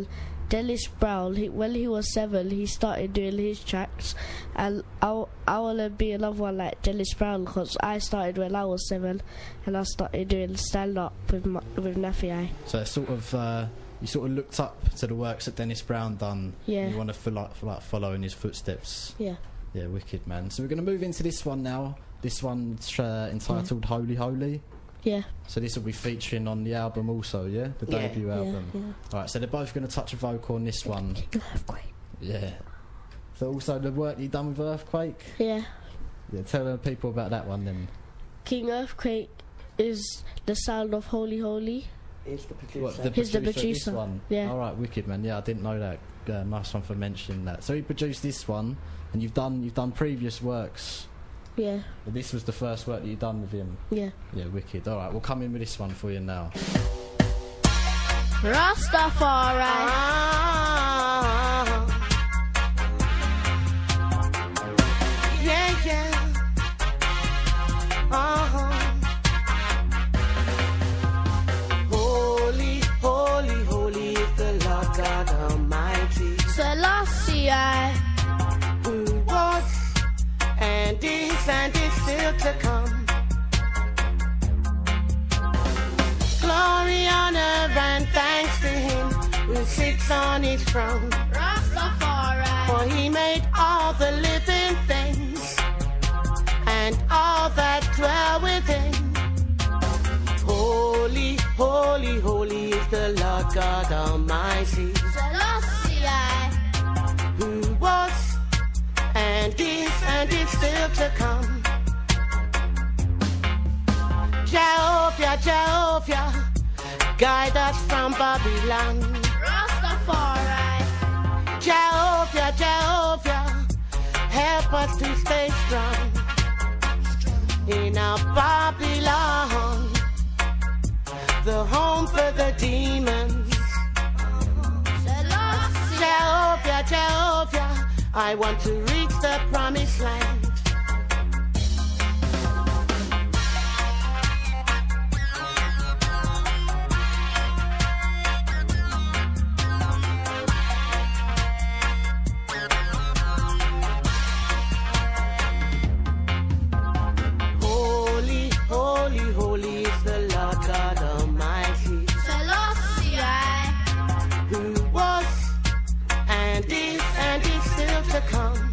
Dennis Brown, he, when he was seven, he started doing his tracks, and I, I want to be another one like Dennis Brown, because I started when I was seven, and I started doing stand-up with my, with Naffy Eye. So it's sort of uh, you sort of looked up to the works that Dennis Brown done. Yeah. And you want to feel like, feel like follow in his footsteps. Yeah. Yeah, wicked, man. So we're going to move into this one now. This one's uh, entitled yeah. Holy Holy. Yeah. So this will be featuring on the album also, yeah? The Yeah. debut Yeah, album. yeah. Alright, so they're both going to touch a vocal on this one. Earthquake. Yeah. So also the work you done with Earthquake? Yeah. Yeah, tell the people about that one then. King Earthquake is the sound of Holy Holy. He's the producer. What, the He's the producer of producer. This one? Yeah. Alright, wicked, man. Yeah, I didn't know that. Uh, nice one for mentioning that. So he produced this one, and you've done you've done previous works. Yeah. But this was the first work that you've done with him. Yeah. Yeah, wicked. Alright, we'll come in with this one for you now. Rastafari. Yeah, yeah. Uh-huh. Holy, holy, holy is the Lord God Almighty. Selassie. Who was and is and is still to come. Glory, honor, and thanks to him who sits on his throne. Rastafari. For he made all the living things and all that dwell within. Holy, holy, holy is the Lord God Almighty. Selassie. Who was and is and is still to come. Jehovah, Jehovah, guide us from Babylon. Rastafari. Jehovah, Jehovah, help us to stay strong in our Babylon, the home for the demons. Selassie. Jehovah, Jehovah, I want to reach the promised land. Holy, holy, holy is the Lord God Almighty. Selassie. Who was and is and is still to come.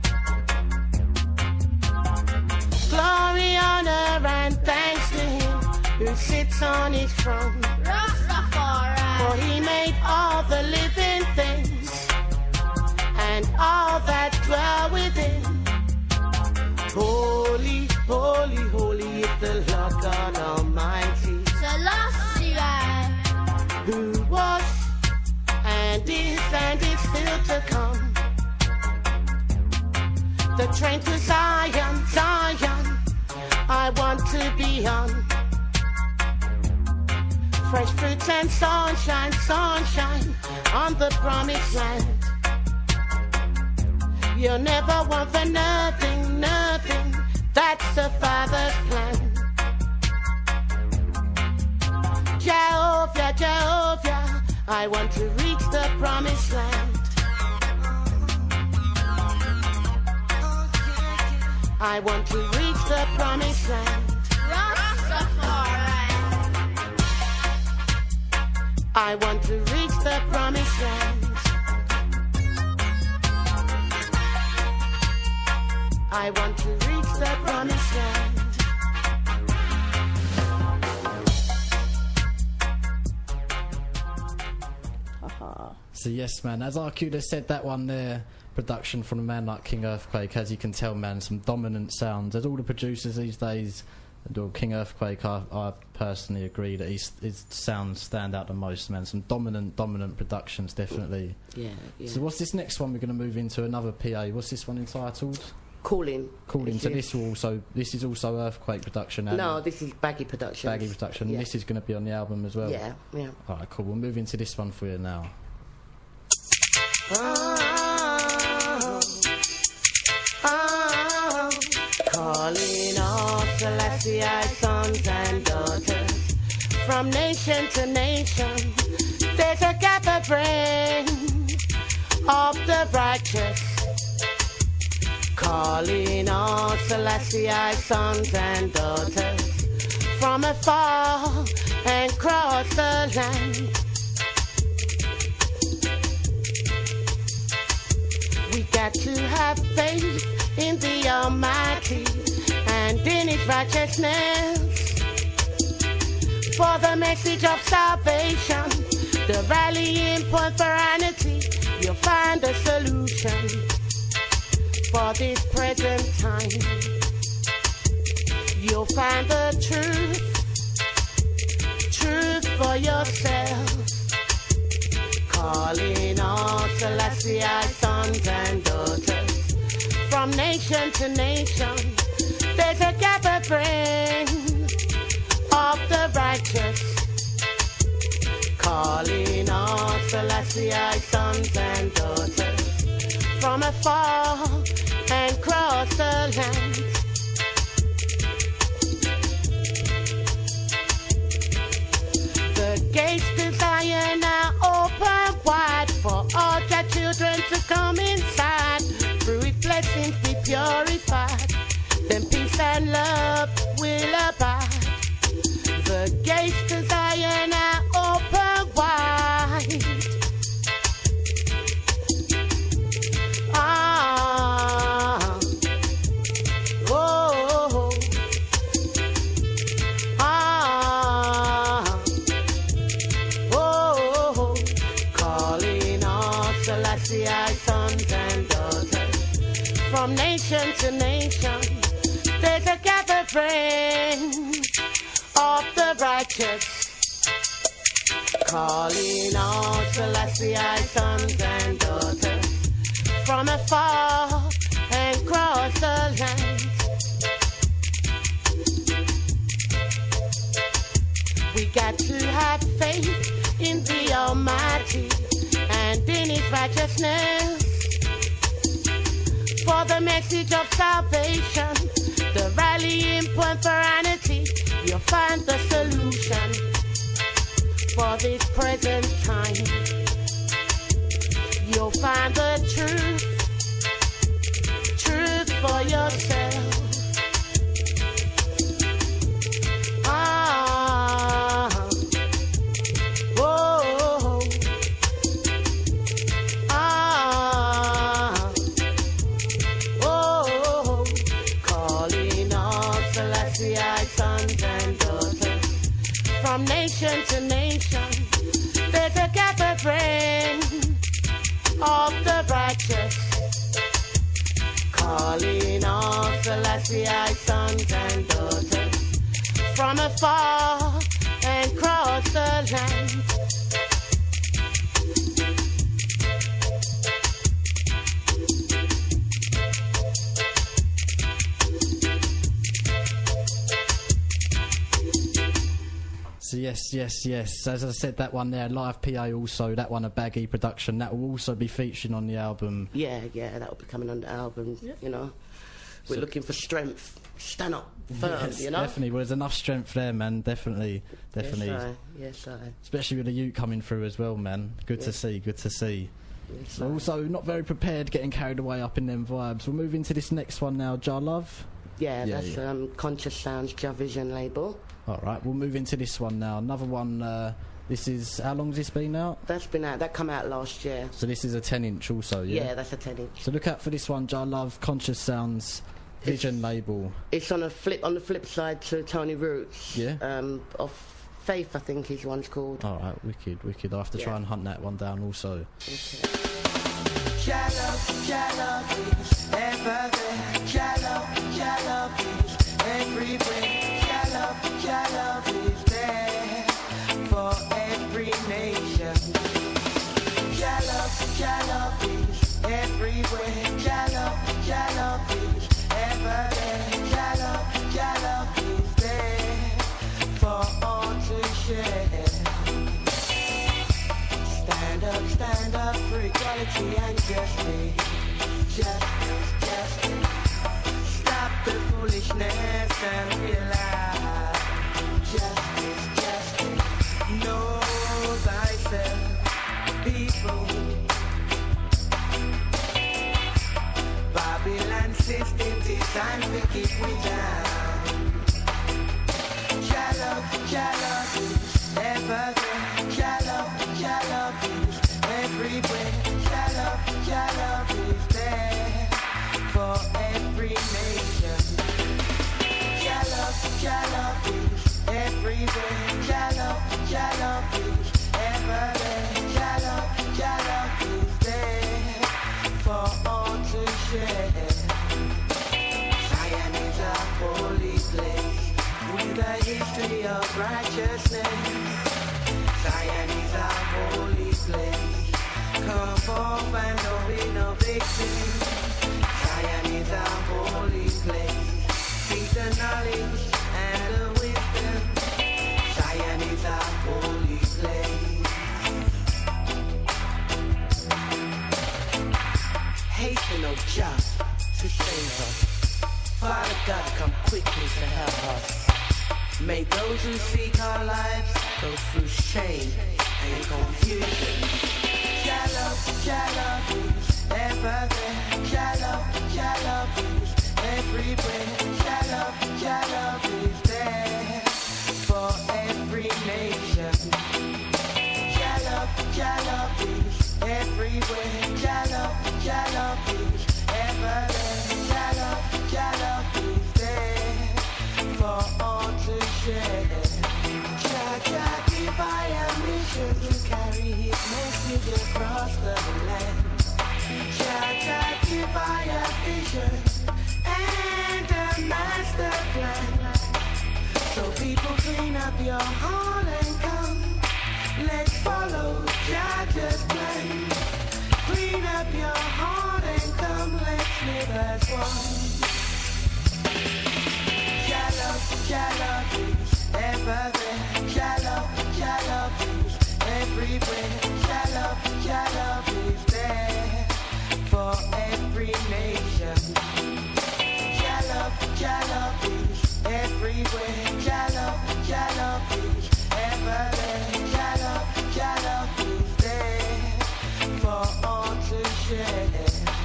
Glory, honor, and thanks to him who sits on his throne. Rastafari. For he made all the living things and all that dwell within. Holy, holy, holy is the Lord God Almighty. Selassie. Who was and is and is still to come. The train to Zion, Zion, I want to be on. Fresh fruits and sunshine, sunshine on the promised land. You'll never want for nothing, nothing. That's the Father's plan. Jehovah, Jehovah, I want to reach the promised land. I want to reach the promised land. Rastafari. I want to reach the promised land. I want to reach the promised land. So yes, man, as R Q said, that one there, production from a man like King Earthquake, as you can tell, man, some dominant sounds. As all the producers these days, and King Earthquake, I, I personally agree that his, his sounds stand out the most, man. Some dominant, dominant productions, definitely. Yeah, yeah. So what's this next one? We're going to move into another P A. What's this one entitled? Calling. Calling. So Yes. this will also, this is also Earthquake production. and No, this is Baggy Productions. Baggy production. Yeah. This is going to be on the album as well. Yeah, yeah. All right, cool. We'll move into this one for you now. Oh, oh, calling all Celestial sons and daughters from nation to nation. They There's a gathering of the righteous, calling all Celestial sons and daughters from afar and across the land. We got to have faith in the Almighty and in His righteousness. For the message of salvation, the rallying point for unity, you'll find a solution for this present time. You'll find the truth, truth for yourself. Calling all Celestial sons and daughters from nation to nation. There's a gathering of the righteous, calling all Celestial sons and daughters from afar and across the land. The gates to Zion are open wide for all your children to come inside. Through His blessings be purified, then peace and love will abide. The gates to Zion are open wide. Ah, oh, ah, oh, calling all Celestial sons and daughters from nation to nation. There's a gathering of the righteous, calling all Celestial sons and daughters from afar and across the land. We got to have faith in the Almighty and in His righteousness. For the message of salvation, the rallying point for unity, you'll find the solution for this present time. You'll find the truth, truth for yourself. Ah, oh, ah, oh, calling all Celestial sons and daughters from nation to nation. There's a gathering of the righteous, calling all Celestial sons and daughters from afar and across the land. So yes, yes, yes. As I said, that one there, Live P A also, that one a Baggy production, that will also be featuring on the album. Yeah, yeah, that will be coming on the album, yeah. You know. We're So- looking for strength. Stand up firm, Yes, you know. definitely. Well, there's enough strength there, man. Definitely, definitely. Yes, I. Yes, I. Especially with the Ute coming through as well, man. Good to Yes. see, good to see. Yes, So also, not very prepared, getting carried away up in them vibes. We'll move into this next one now, Jar Love. Yeah, Yeah, that's yeah. um Conscious Sounds Jar Vision label. Alright, we'll move into this one now. Another one, uh, this is, how long's this been out? That's been out. That come out last year. So this is a ten inch also, yeah? Yeah, that's a ten inch. So look out for this one, Jar Love, Conscious Sounds, Vision label. It's on a flip on the flip side to Tony Roots. Yeah. Um, of Faith, I think his one's called. Alright, wicked, wicked. I'll have to try Yeah. and hunt that one down also. Shallow, shallow is ever there. Shallow, shallow is everywhere. Shallow, shallow is there for every nation. Shallow, shallow is everywhere. Shallow, shallow is ever there. Shallow, shallow is there for all to share. Stand up, stand up for equality and justice. Justice, justice. Stop the foolishness and realize. Justice, justice. Know thyself. time to keep we down. Your love, your love is ever there. Your love, your love is everywhere. Your love, your love is there for every nation. Your love, your love is everywhere. Your love, your love is ever there. Your love, your love is there for all to share. Zion is a holy place with a history of righteousness. Zion is a holy place. Come forth and don't be no victim. Zion is a holy place. Seek the knowledge and the wisdom. Zion is a holy place. Hasten, O Jah, to save us. Father God, come quickly to help us. May those who seek our lives go through shame and confusion. Your love, your love is ever there. Your love, your love is everywhere. Your love, your love is there for every nation. Your love, your love is everywhere. Your love, your love is ever there. Your love, your love is there for all to share. Jah, Jah, give I a mission to carry his message across the land. Jah, Jah, give I a vision and a master plan. So people clean up your heart and come. Let's follow Jah Jah's plan. Clean up your heart and come. Let's live as one. Jah love, Jah love is ever there. Jah love, Jah love is everywhere. Jah love, Jah love is there for every nation. Jah love, Jah love is everywhere. Jah love, Jah love is ever there. Jah love, Jah love is there for all to share.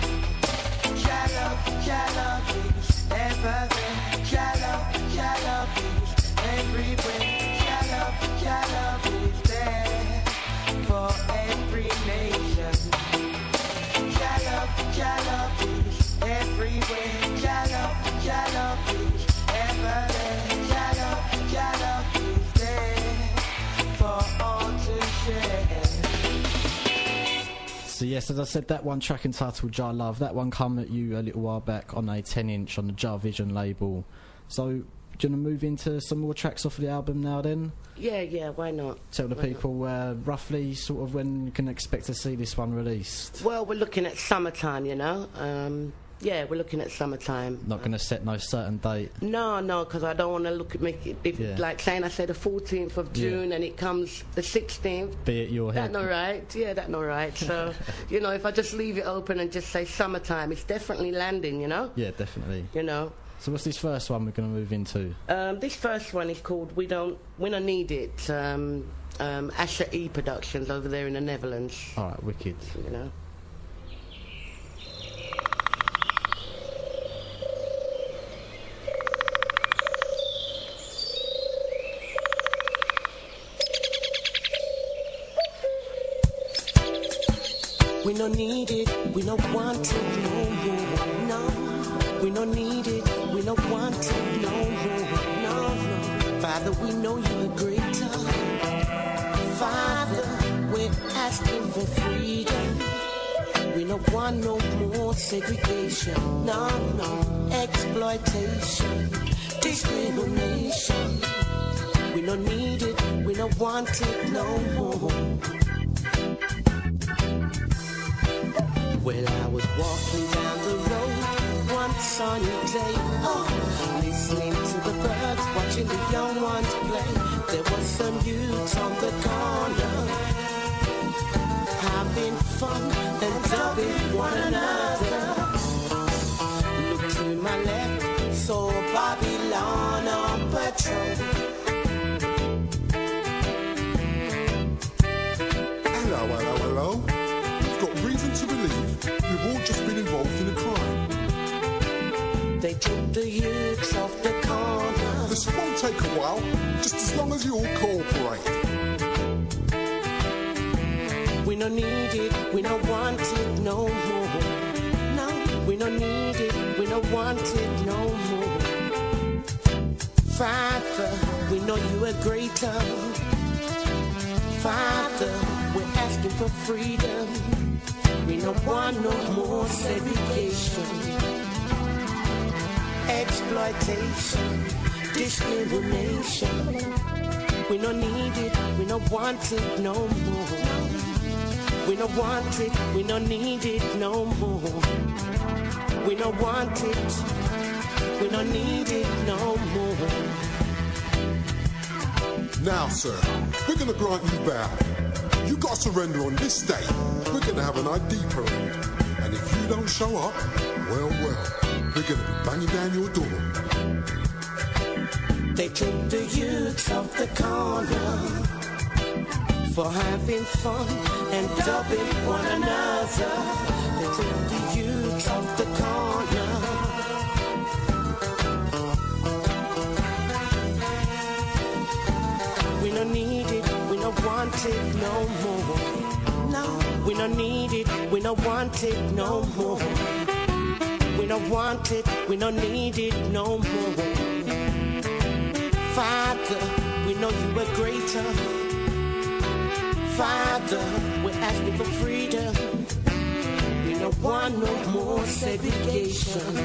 Jah love, Jah love is ever there. Jah love, Jah love is everywhere. Jah love, Jah love is there for every nation. Jah love, Jah love is everywhere. Jah love, Jah love is ever there. Jah love, Jah love is there for all to share. So yes, as I said, that one track entitled Jah Love, that one come at you a little while back on a ten inch on the Jah Vision label. So do you want to move into some more tracks off of the album now then? Yeah, yeah, why not? Tell the Why people uh, roughly sort of when you can expect to see this one released. Well, we're looking at summertime, you know. Um, yeah, we're looking at summertime. Not going to set no certain date. No, no, because I don't want to look at make it if, Yeah. like saying I said the fourteenth of June and it comes the sixteenth. Be it your head. That not right? Yeah, that not right. So, you know, if I just leave it open and just say summertime, it's definitely landing, you know. Yeah, definitely. You know. So what's this first one we're going to move into? Um, this first one is called We Don't We Don't Need It. Um, um, Asher E Productions over there in the Netherlands. All right, wicked. You know. We don't need it, we don't want it no more, no. We don't need it, we don't want it no more, no, no. Father, we know you're greater. Father, we're asking for freedom. We don't want no more segregation, no, no. Exploitation, discrimination. We don't need it, we don't want it no more. Well, I was walking down the road one sunny day, oh, listening to the birds, watching the young ones play. There was some youths on the corner, having fun and dubbing one another. Look to my left, saw Babylon on patrol. Hello, hello, hello. We've got reason to believe we've all just been involved in a crime. They took the youths of the corner. This won't take a while, just as long as you all cooperate. We don't need it, we don't want it no more. No, we don't need it, we don't want it no more. Father, we know you are greater. Father, we're asking for freedom. We don't want no more segregation, exploitation, discrimination. We don't need it, we don't want it no more. We don't want it, we don't need it no more. We don't want it, we don't need it no more. Now, sir, we're going to grant you bail. You got to surrender on this day. We're going to have an I D parade. And if you don't show up, well, well, we're going to be banging down your door. They took the youths of the corner for having fun and dubbing one another. They took the youths of the corner. We don't need it, we don't want it no more. No, we don't need it, we don't want it no more. We don't want it, we don't need it no more. Father, we know you are greater. Father, we're asking for freedom. We don't want no more segregation,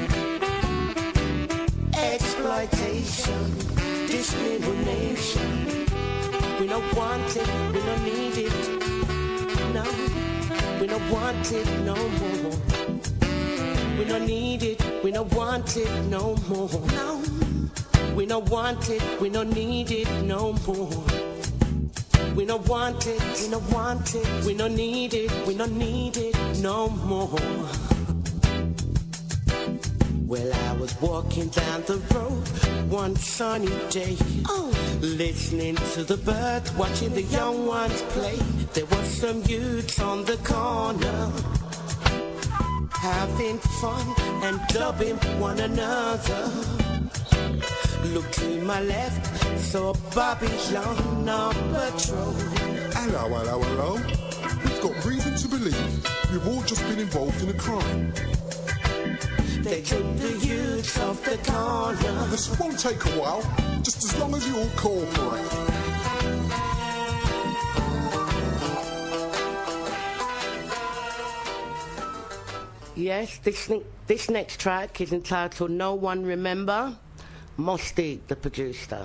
exploitation, discrimination. We don't want it, we don't need it. No, we don't want it no more. We don't need it, we don't want it no more. No, we don't want it, we don't need it no more. We don't want it, we don't want it, we don't need it, we don't need it no more. Well, I was walking down the road one sunny day, oh, listening to the birds, watching the young ones play. There was some youths on the corner, having fun and dubbing one another. Look to my left, saw Bobby John on patrol. Hello, hello, hello. We've got reason to believe we've all just been involved in a crime. They took the youths off the corner. This won't take a while, just as long as you all cooperate. Yes, this, ne- this next track is entitled No One Remember. Mosty, the producer.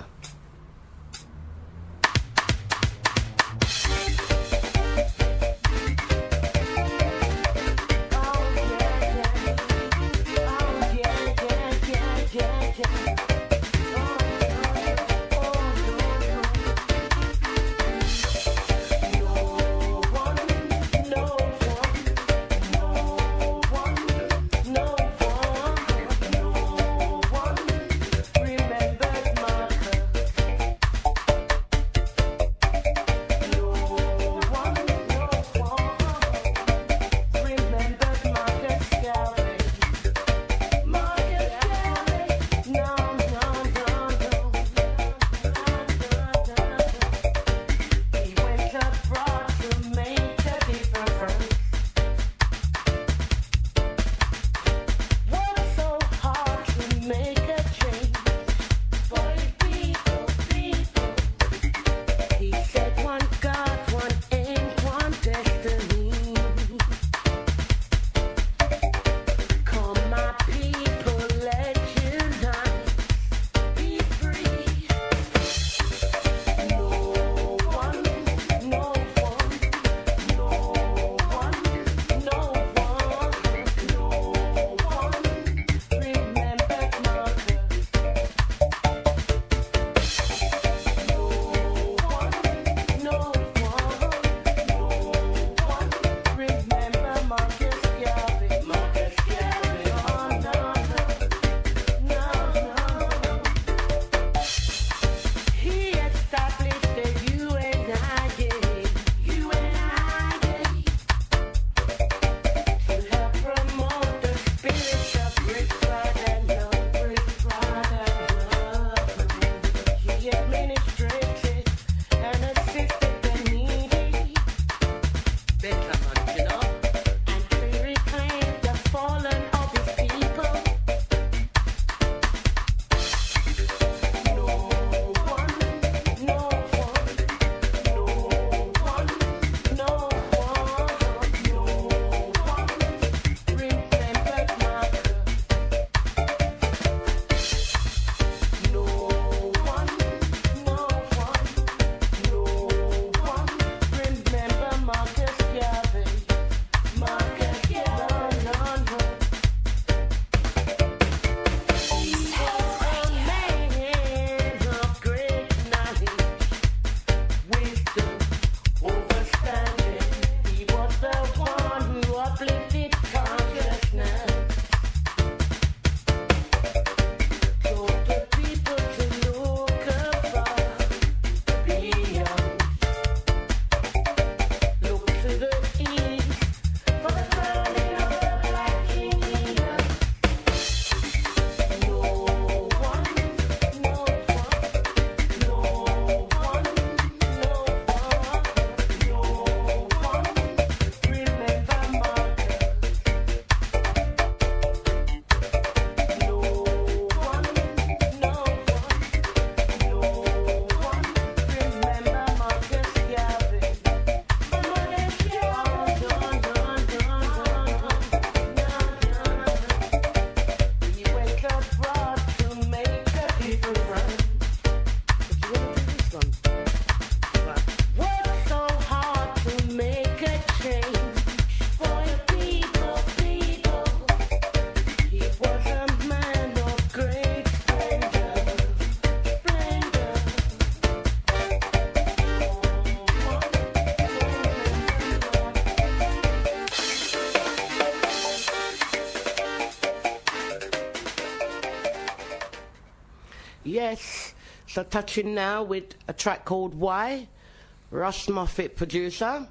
So touching now with a track called Why, Russ Moffat producer.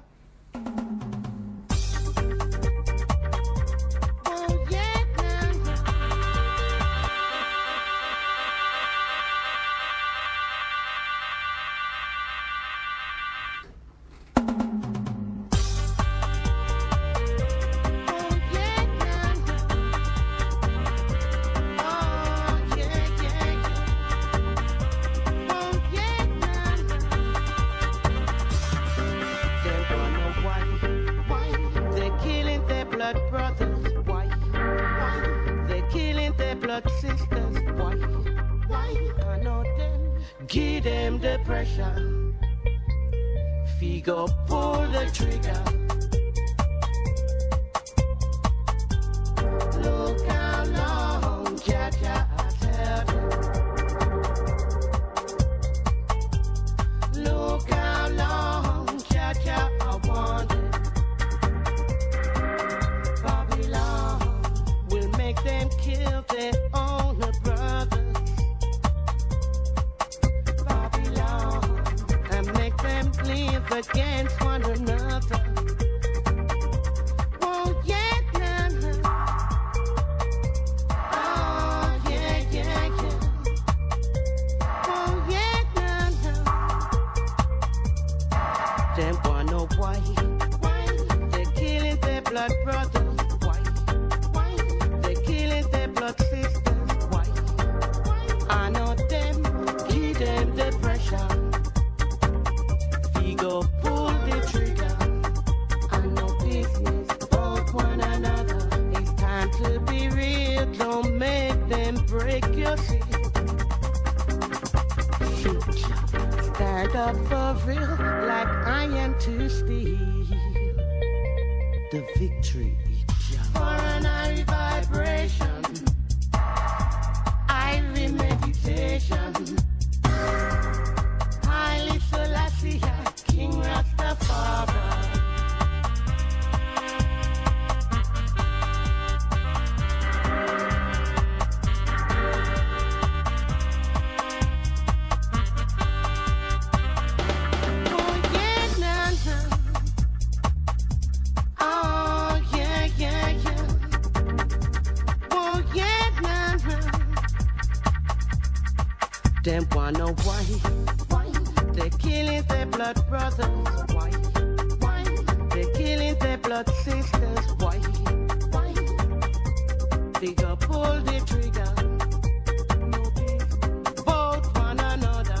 Give them the pressure. Figo pull the trigger. Look how long Jaja held it. Look how long Jaja wanted. Babylon will make them kill their own brothers. Live against one another. Oh yeah, nah, nah. Oh yeah, yeah, yeah. Oh yeah, nah, nah. Them want know why? Why they're killing their blood brothers? Why? Why they're killing their blood sisters? Why? Why I know them. Give them the pressure. Go pull the trigger. I know business about one another. It's time to be real. Don't make them break your seat. Stand up for real, like iron to steel. The victory for an irie vibration, irie meditation. Highly Selassie, King Rastafari. Oh yeah, nah, nah. Oh yeah, yeah, yeah. Oh yeah, nah, nah. Them wanna know why? They're killing their blood brothers. Why? Why? They're killing their blood sisters. Why? Why? They go pull the trigger. Both one another.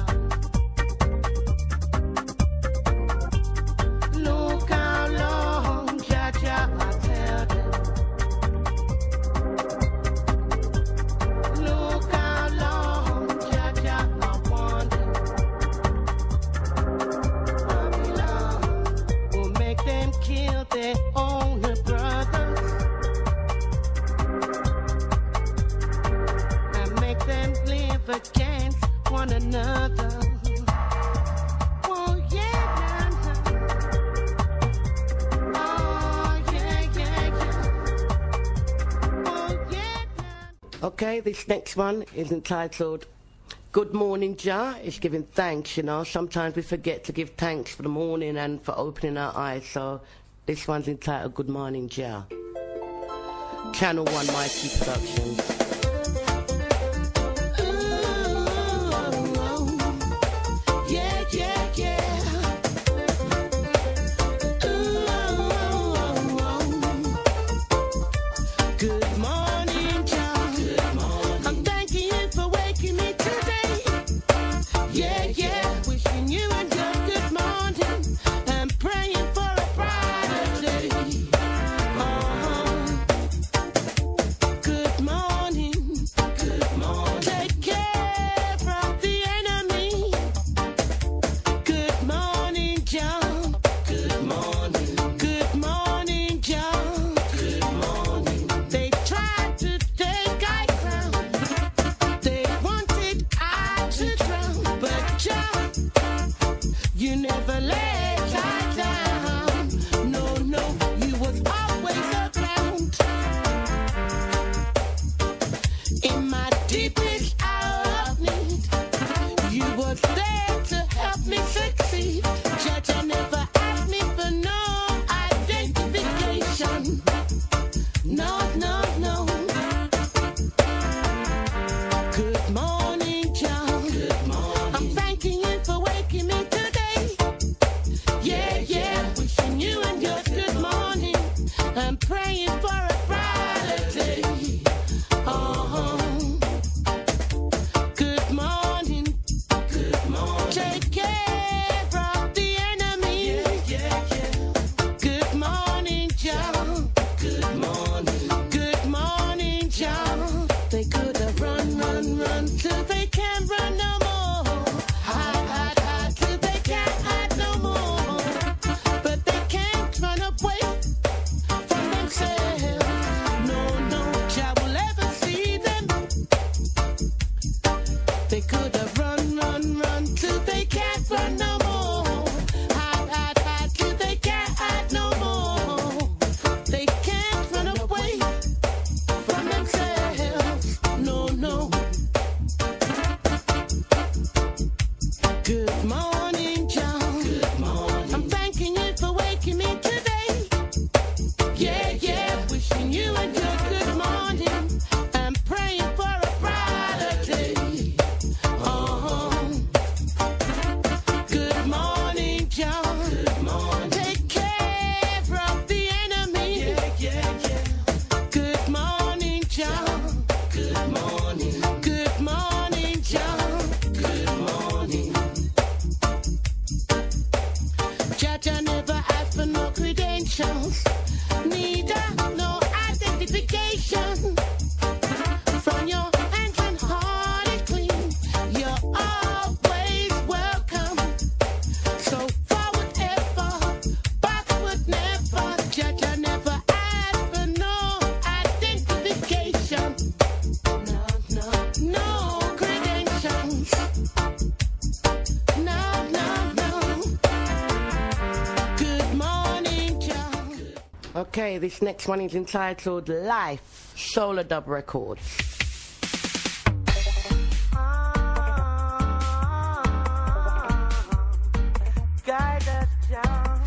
Look how long Jaja held them. Look how long Jaja wanted. Them kill their own brothers and make them live against one another. Oh yeah, nah, nah. Oh yeah, yeah, yeah. Oh yeah, nah. Okay, this next one is entitled Good Morning Jah. It's giving thanks, you know. Sometimes we forget to give thanks for the morning and for opening our eyes. So this one's entitled Good Morning Jah. Channel One Mighty Productions. Yeah, yeah, yeah. Good morning, Jah. Good morning. I'm thanking you for waking me today. Yeah, yeah. Wishing you a good, good morning. And praying for a brighter day. Uh-huh. Good morning. Good morning. Take care from the enemy. Good morning, Jah. Good morning. Good morning, Jah. Good morning. They tried to take I crown. They wanted I to drown, but Jah was there to help me succeed. Judge, I never asked me for no identification. No, no, no. Good morning, John. Good morning. I'm thanking you for waking me today. Yeah, yeah, wishing you and yours good morning. I'm praying for a brighter day. Uh-huh. Good morning. Good morning. Take care of the enemy. Yeah, yeah, yeah. Good morning, John. Good morning. Good morning, John. They could have run, run, run till they can't run no more. Hide, hide, hide till they can't hide no more. But they can't run away from themselves. No, no child will ever see them. They could have run, run, run till they can't run no more. Hide, hide, hide till they can't hide no more. They can't run away from themselves. No, no. Good morning, John. Good morning. I'm thanking you for waking me today. Yeah, yeah, wishing you and your good morning. I'm praying for a brighter day. Uh-huh. Good morning, John. Good morning. Take care of the enemy. Yeah, yeah, yeah. Good morning, John. Good morning. Good morning, John. Good morning. Judge, I never asked for no credentials, neither no identification. From your hands and heart is clean, you're always welcome. So forward ever, backward never. Judge, I never asked for no identification. No, no, no credentials. No, no, no. Good morning, John. Okay, this next one is entitled Life, Solar Dub Records. Guide us, John.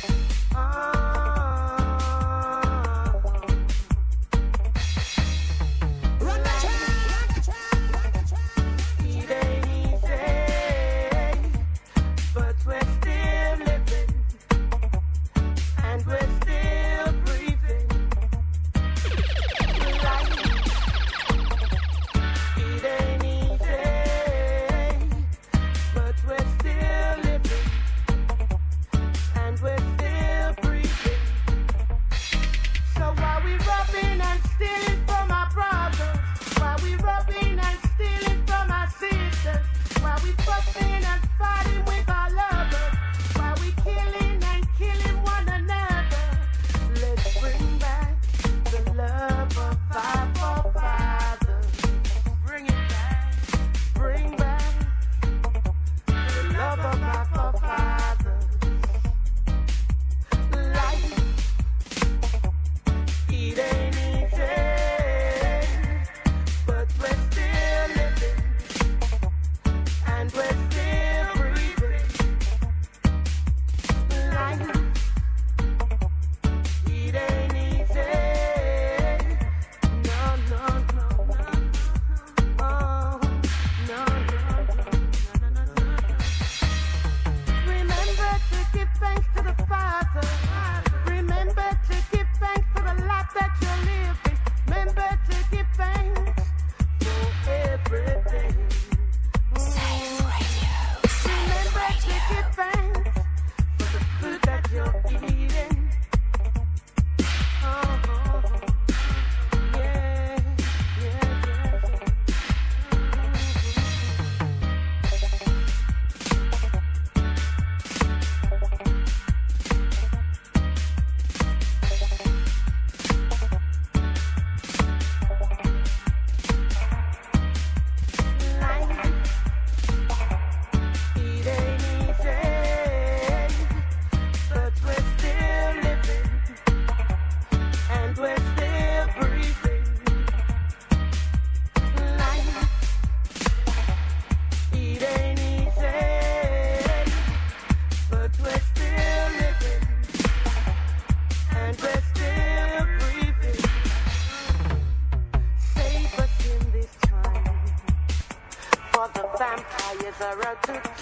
Run the track. It ain't easy, but we're still living, and we're still breathing. Life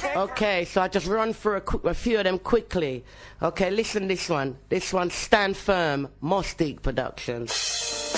Okay, so I just run through a, qu- a few of them quickly. Okay, listen this one. This one, Stand Firm, Mostique Productions.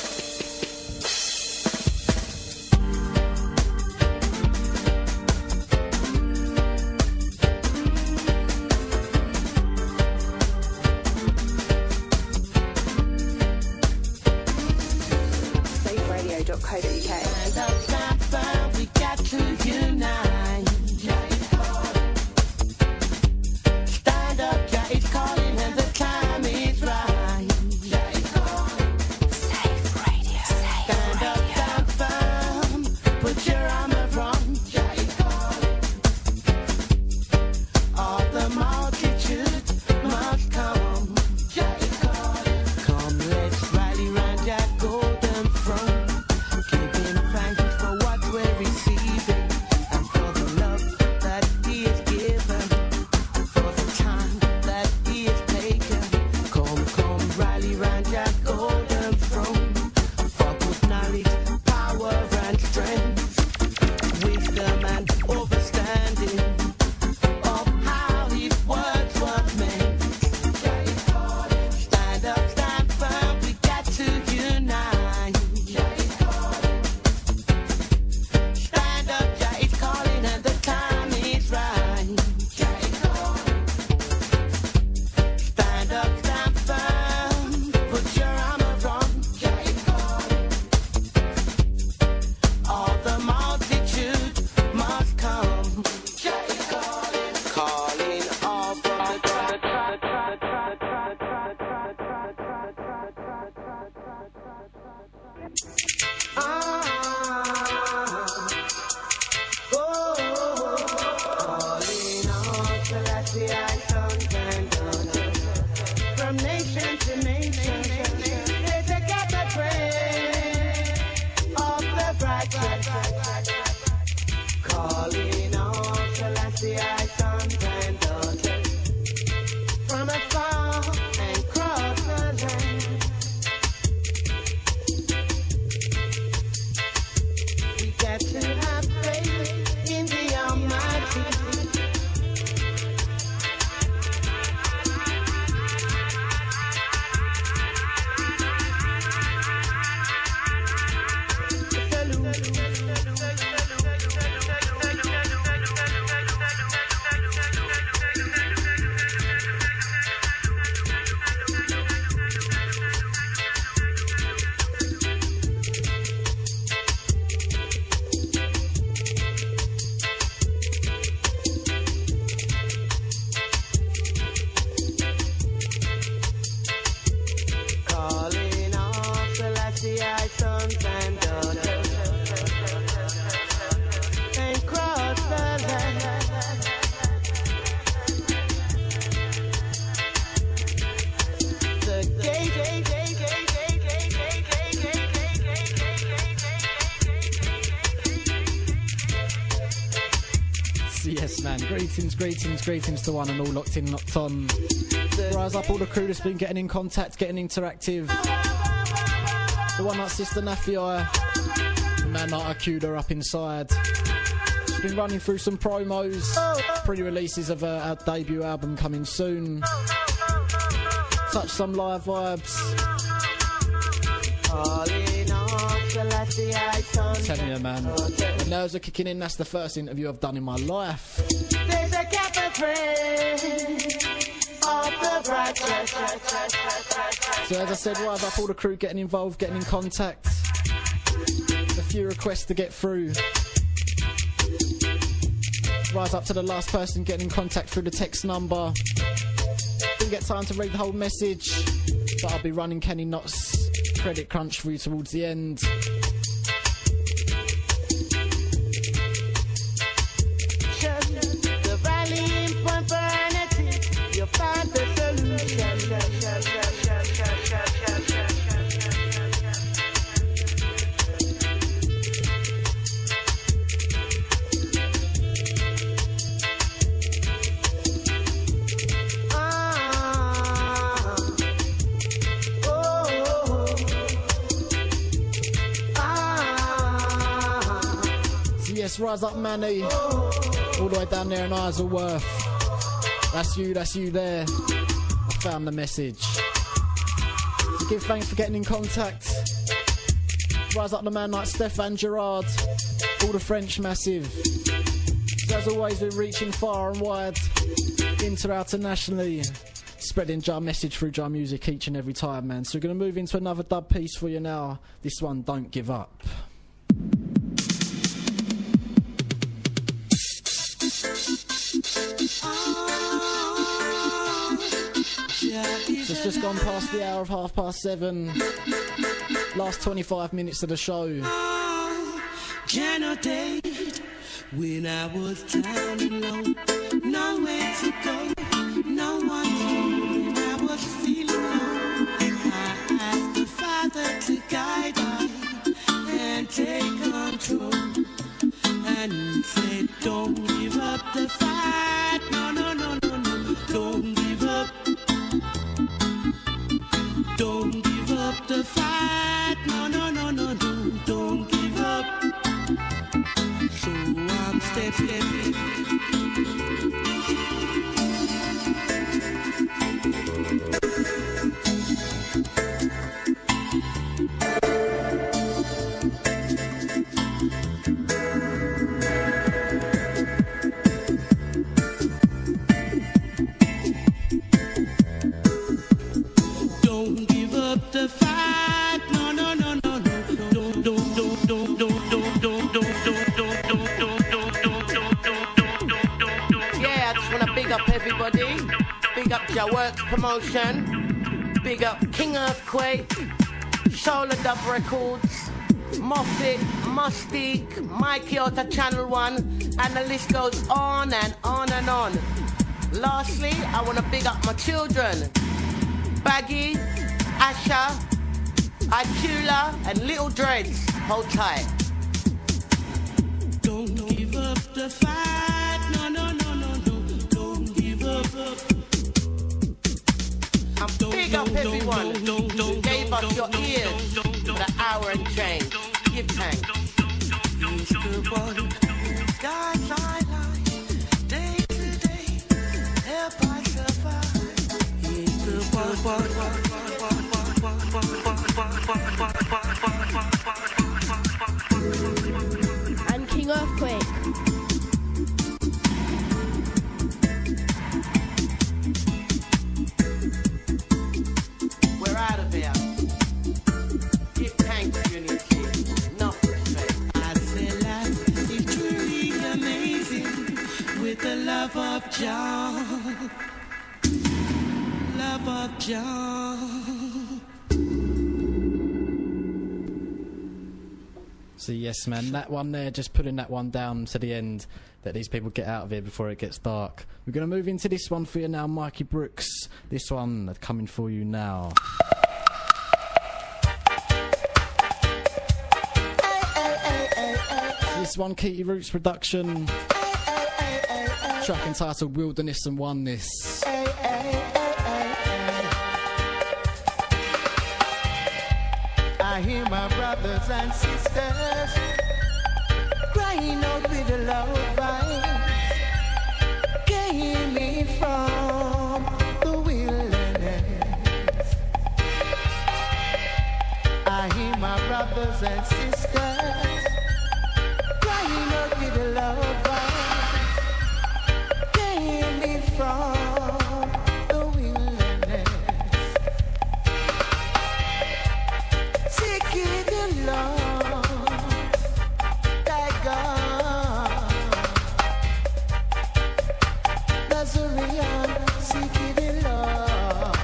Greetings, greetings, greetings to one and all locked in, locked on. Rise up all the crew that's been getting in contact, getting interactive. The one like Sister Nafii, the man like Akuda up inside. Just been running through some promos, pre-releases of uh, our debut album coming soon. Touch some live vibes. I'm telling you, man, the nerves are kicking in. That's the first interview I've done in my life. There's a So as I said, rise up all the crew getting involved, getting in contact. A few requests to get through. Rise up to the last person getting in contact through the text number. Didn't get time to read the whole message, but I'll be running Kenny Knott's credit crunch for you towards the end. The rallying point for unity, you'll find the solution. Yes, rise up, Manny. All the way down there in Isleworth. That's you, that's you there. I found the message. So give thanks for getting in contact. Rise up the man like Stefan Gerard. All the French massive. So as always, we're reaching far and wide, inter internationally, spreading Jar message through Jar music each and every time, man. So we're going to move into another dub piece for you now. This one, Don't Give Up. So it's just gone past the hour of half past seven. Last twenty-five minutes of the show. Day, when I was down and low, nowhere to go, no one knew when I was feeling low. I asked the Father to guide me and take control, and he said, don't give up the fight, no, no, no, no, no, don't give up, don't give up the fight, no, no, no, no, no, don't give up. So I'm stepping. Don't give up the fight. No, no, no, no, no. Don't, don't, don't, don't, don't, don't, don't, don't, don't, don't. Yeah, I just want to big up everybody. Big up your works promotion. Big up King Earthquake, Solar Dub Records, Moffat, Mustique, Mikey Otta Channel one, and the list goes on and on and on. Lastly, I want to big up my children. Baggy, Asha, Ikula, and Little Dreads. Hold tight. Don't give up the fight. No, no, no, no, no. Don't give up. I'm big up everyone who gave us your ears for the hour and change. Give thanks. Guys, I like day to day. Help I survive. He's the one. And King Earthquake. We're out of here. Give thanks, unity. Nothing to say. I say life is truly amazing with the love of John. Love of John. So yes, man, that one there, just putting that one down to the end, that these people get out of here before it gets dark. We're going to move into this one for you now, Mikey Brooks. This one coming for you now. So this one, Keaty Roots production, track entitled Wilderness and Oneness. I hear my brothers and sisters crying out with a loud voice, came me from the wilderness. I hear my brothers and sisters crying out with a loud voice, came me from the wilderness. Seeking the Lord, thy God, Nazarene, seeking the Lord.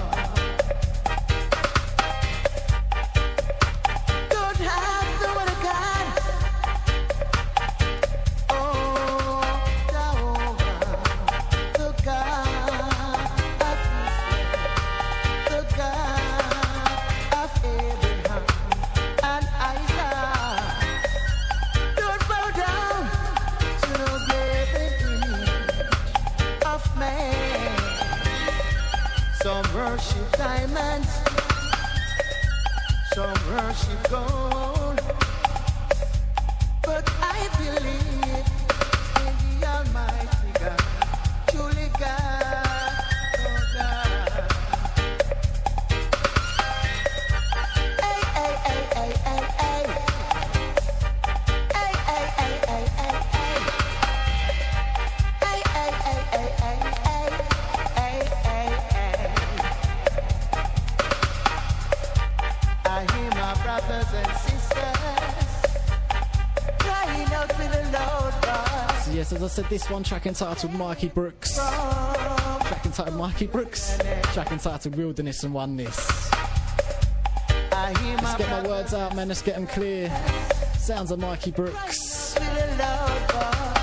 Don't have the word of God. Oh, Jehovah, the God of Israel, the God of Abraham and Isaac. Don't bow down to the graven image of man. Some worship diamonds, some worship gold, but I believe in the Almighty God, truly God, oh God. Hey, hey, hey, hey, hey, hey. Hey, hey, hey, hey, hey, hey. Hey, hey, hey, hey, hey, hey. Hey, hey, hey. I hear my brothers and sisters crying out for the Lord God. So yes, as I said, this one track entitled Mikey Brooks. Track entitled Mikey Brooks. Track entitled Wilderness and Oneness. I hear Let's my get my brothers words out, man. Let's get them clear. Sounds of Mikey Brooks. for the Lord God.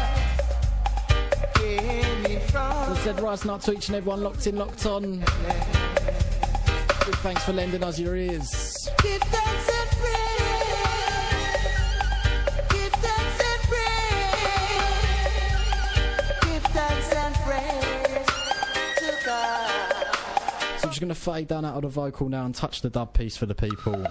Hear me from As I said, rising up to each and everyone locked in, locked on. Big thanks for lending us your ears. Give thanks and praise. Give thanks and praise. Give thanks and praise to God. So I'm just going to fade down out of the vocal now and touch the dub piece for the people.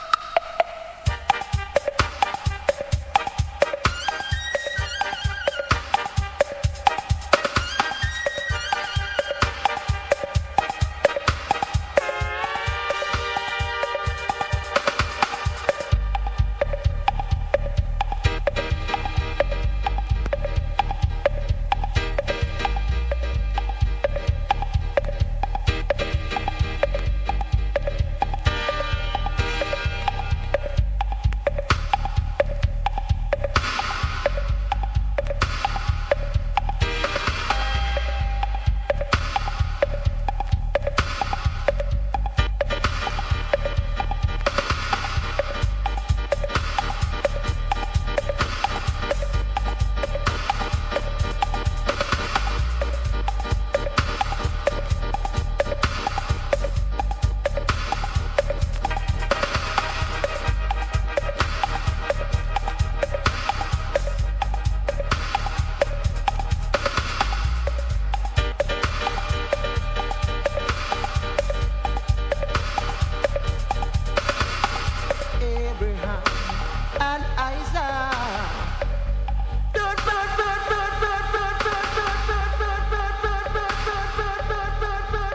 Abraham and Isaac. Don't burn, burn, burn, burn, burn, burn, burn, burn, burn, burn, burn, burn, burn, burn, burn, burn,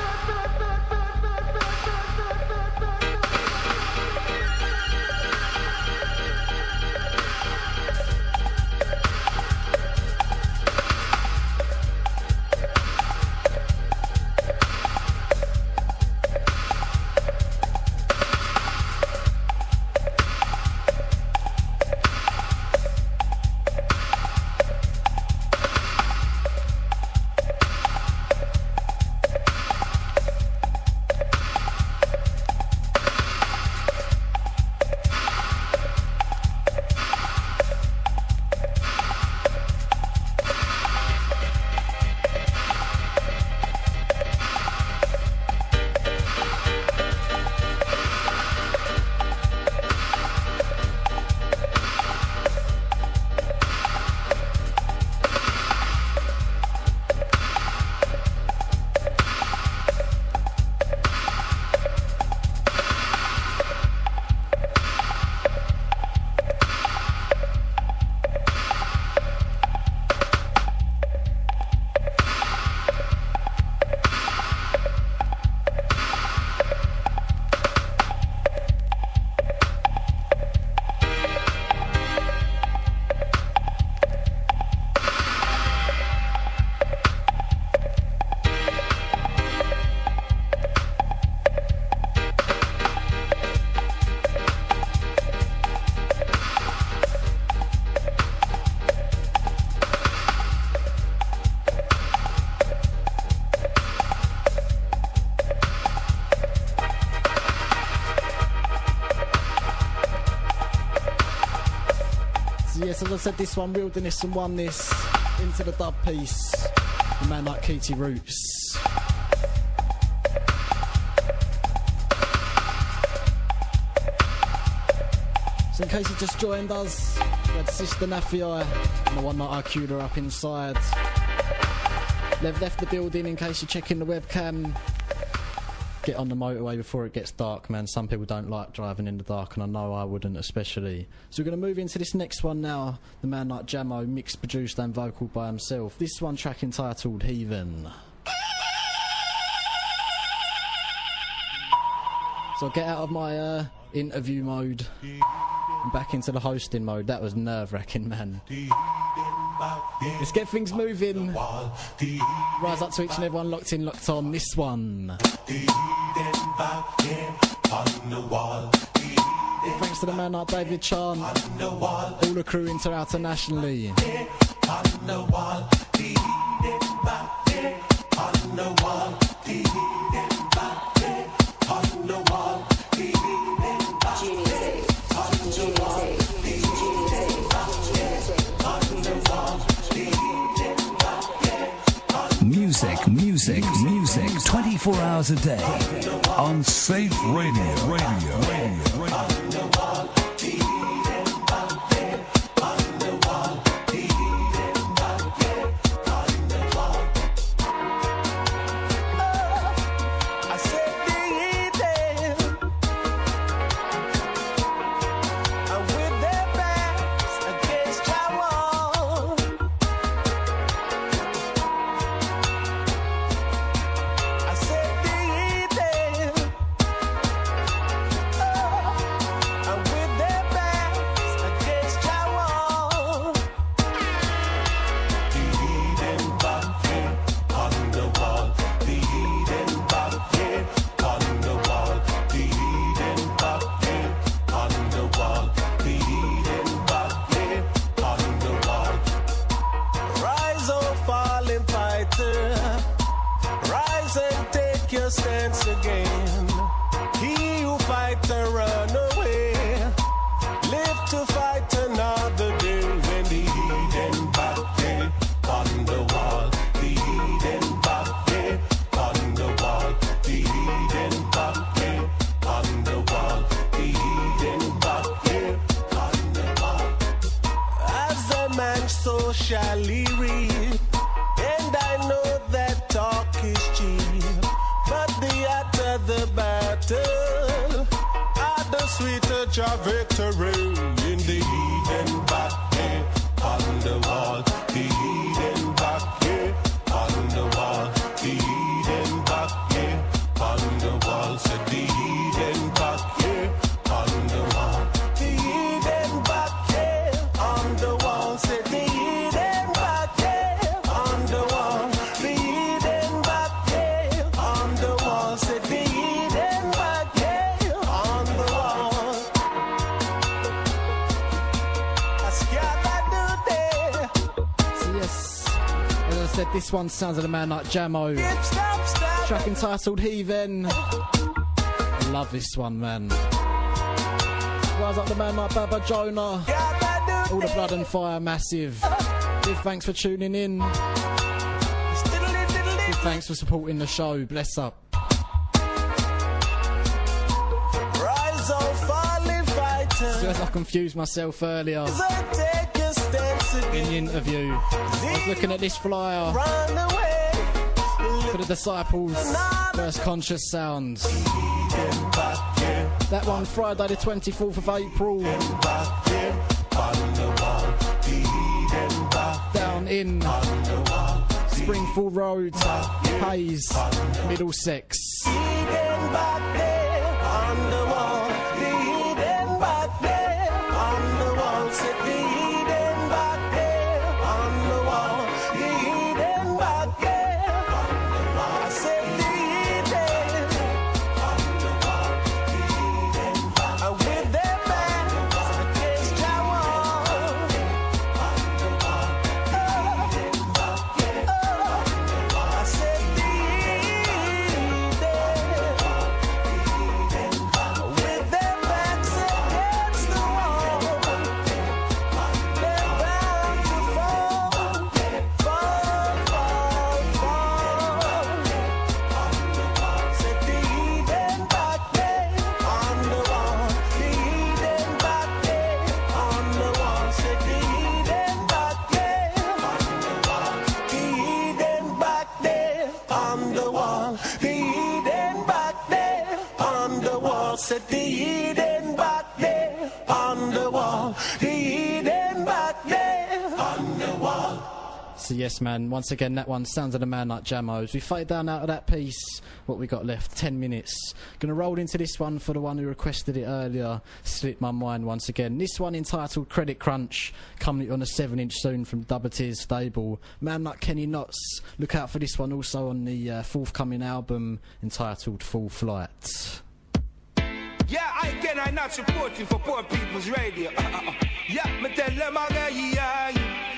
Yes, as I said, this one, Wilderness and Oneness, into the dub piece. A man like Keaty Roots. So in case you just joined us, we had Sister Nafii and the one that I queued her up inside. They've left the building in case you're checking the webcam. get on the motorway before it gets dark, man. Some people don't like driving in the dark, and I know I wouldn't especially. So we're going to move into this next one now. The man like Jamo, mixed, produced and vocal by himself. This one track entitled Heathen. So I'll get out of my uh, interview mode and back into the hosting mode. That was nerve-wracking, man. Let's get things moving. Rise up to each and everyone locked in, locked on. This one. Thanks to the man like David Chan. All the crew inter internationally. Music, music, music, twenty-four hours a day on Safe Radio. Radio, radio, radio. This one sounds like a man like Jamo. Track entitled Heathen. I love this one, man. Rise up the man like Baba Jonah. All the blood and fire massive. Big thanks for tuning in. Big thanks for supporting the show. Bless up. Rise on, falling fighter. So as I confused myself earlier in the interview, I was looking at this flyer for the Disciples First Conscious Sounds. That one Friday the twenty-fourth of April down in Springfield Road, Hayes, Middlesex. Yes, man. Once again, that one, Sounds of the Man Like Jamos. We fade down out of that piece. What we got left? Ten minutes. Gonna roll into this one for the one who requested it earlier. Slip my mind once again. This one entitled Credit Crunch, coming on a seven inch soon from Dubberteer's stable. Man like Kenny Knotts. Look out for this one also on the uh, forthcoming album entitled Full Flight. Yeah, I can I not supporting for poor people's radio. Uh, uh, uh. Yeah, me tell them again, yeah.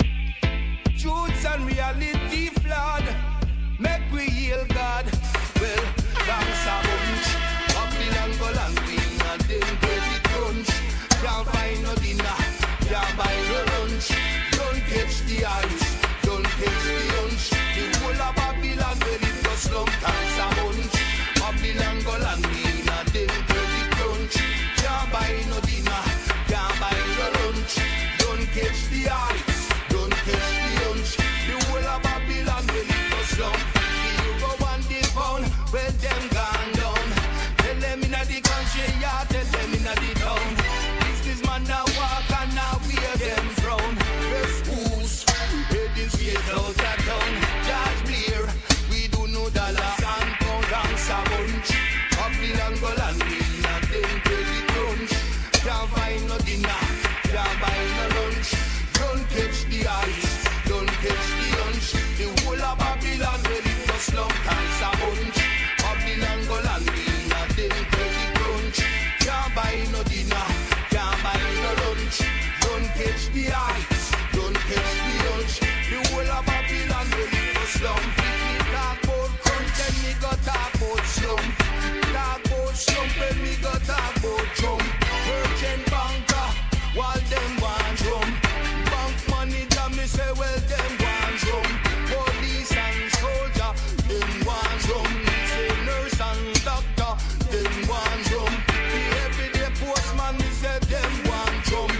Truths and reality flawed. Make we heal God. Well, thanks a bunch. Babylon go and win and then credit crunch. Can't find no dinner, can't buy no lunch. Don't catch the ice, don't catch the lunch. The whole of Babylon well it go slump. Thanks a bunch. Babylon go and win and then credit crunch. Can't buy no dinner, can't buy no lunch. Don't catch the ice, don't catch the lunch. The whole of Babylon well it go slump. The euro and the pound, well them gone down. Tell them inna the country, yeah, tell them inna the town. Businessman now walk and now wear them frown. Yes, who's heading straight out of town? George Blair, we do no dollar and pound ranks a bunch. Babylon go and win and then credit crunch. Can't find no dinner, can't buy no lunch. Don't catch the ice, don't catch the lunch. The whole of Babylon well it go slump. Thanks a bunch. Babylon go and win and then credit crunch. Can't buy no dinner, can't buy no lunch. Don't catch the ice, don't catch the lunch. The whole of Babylon will it go slump. If me talk about crunch, then me go talk about slump. Talk about slump, then me go talk about jump. Merchant banker, while them want drum. Bank manager, me say, well, them want drum. Police and soldier, them want drum. Me say nurse and doctor, them want drum. The everyday postman, me say, them want drum.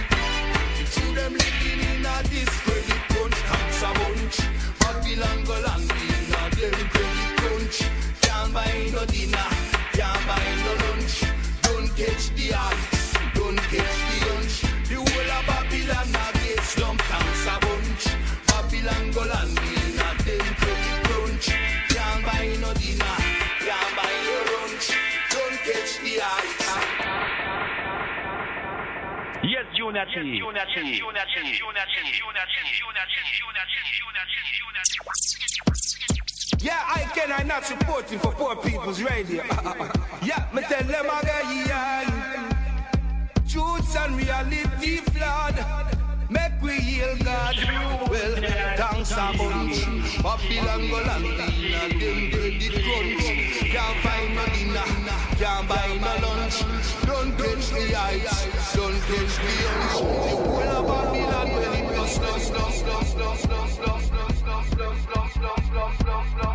See them living in a discredit crunch. Thanks a bunch. Babylon go and win a them credit crunch. Can't buy no dinner, can't buy no lunch. Don't catch the ice, don't catch the lunch. The whole of Babylon now get slump. Thanks a bunch. Babylon go and win a them credit crunch. Can't buy no dinner, can't buy no lunch. Don't catch the ice. Yes, Junior T. Junior T. Junior T. Junior T. Junior T. Junior T. Yeah, I can I not supporting for poor people's radio. Yeah, me tell them again, yeah. Truths and reality flawed. Make we heal God. Well, thanks a bunch. Babylon go and win and them credit crunch. Can't find no dinner, can't buy no lunch. Don't catch the ice, don't catch the lunch. The whole of Babylon well it goes slow, slow, slow, slow, slow, slow, slow, slow, slow, slow, slow, slow, slow,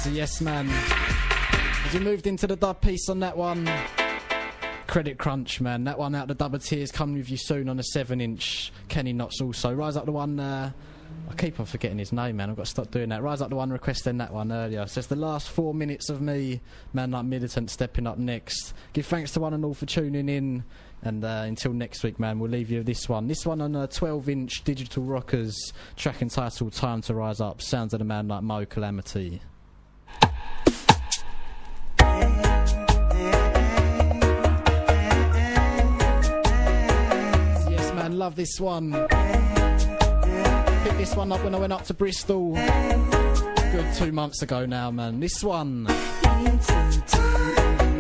So yes, man. As we moved into the dub piece on that one, Credit Crunch, man. That one out the Dubber Tears coming with you soon on a seven inch. Kenny Knotts also. Rise Up the One, uh, I keep on forgetting his name, man. I've got to stop doing that. Rise Up the One requesting that one earlier. So it's the last four minutes of me, Man Like Militant, stepping up next. Give thanks to one and all for tuning in. And uh, until next week, man, we'll leave you with this one. This one on a twelve inch Digital Rockers, track entitled Time to Rise Up. Sounds of the man like Mo Calamity. Yes, man, love this one. Picked this one up when I went up to Bristol. Good two months ago now, man. This one.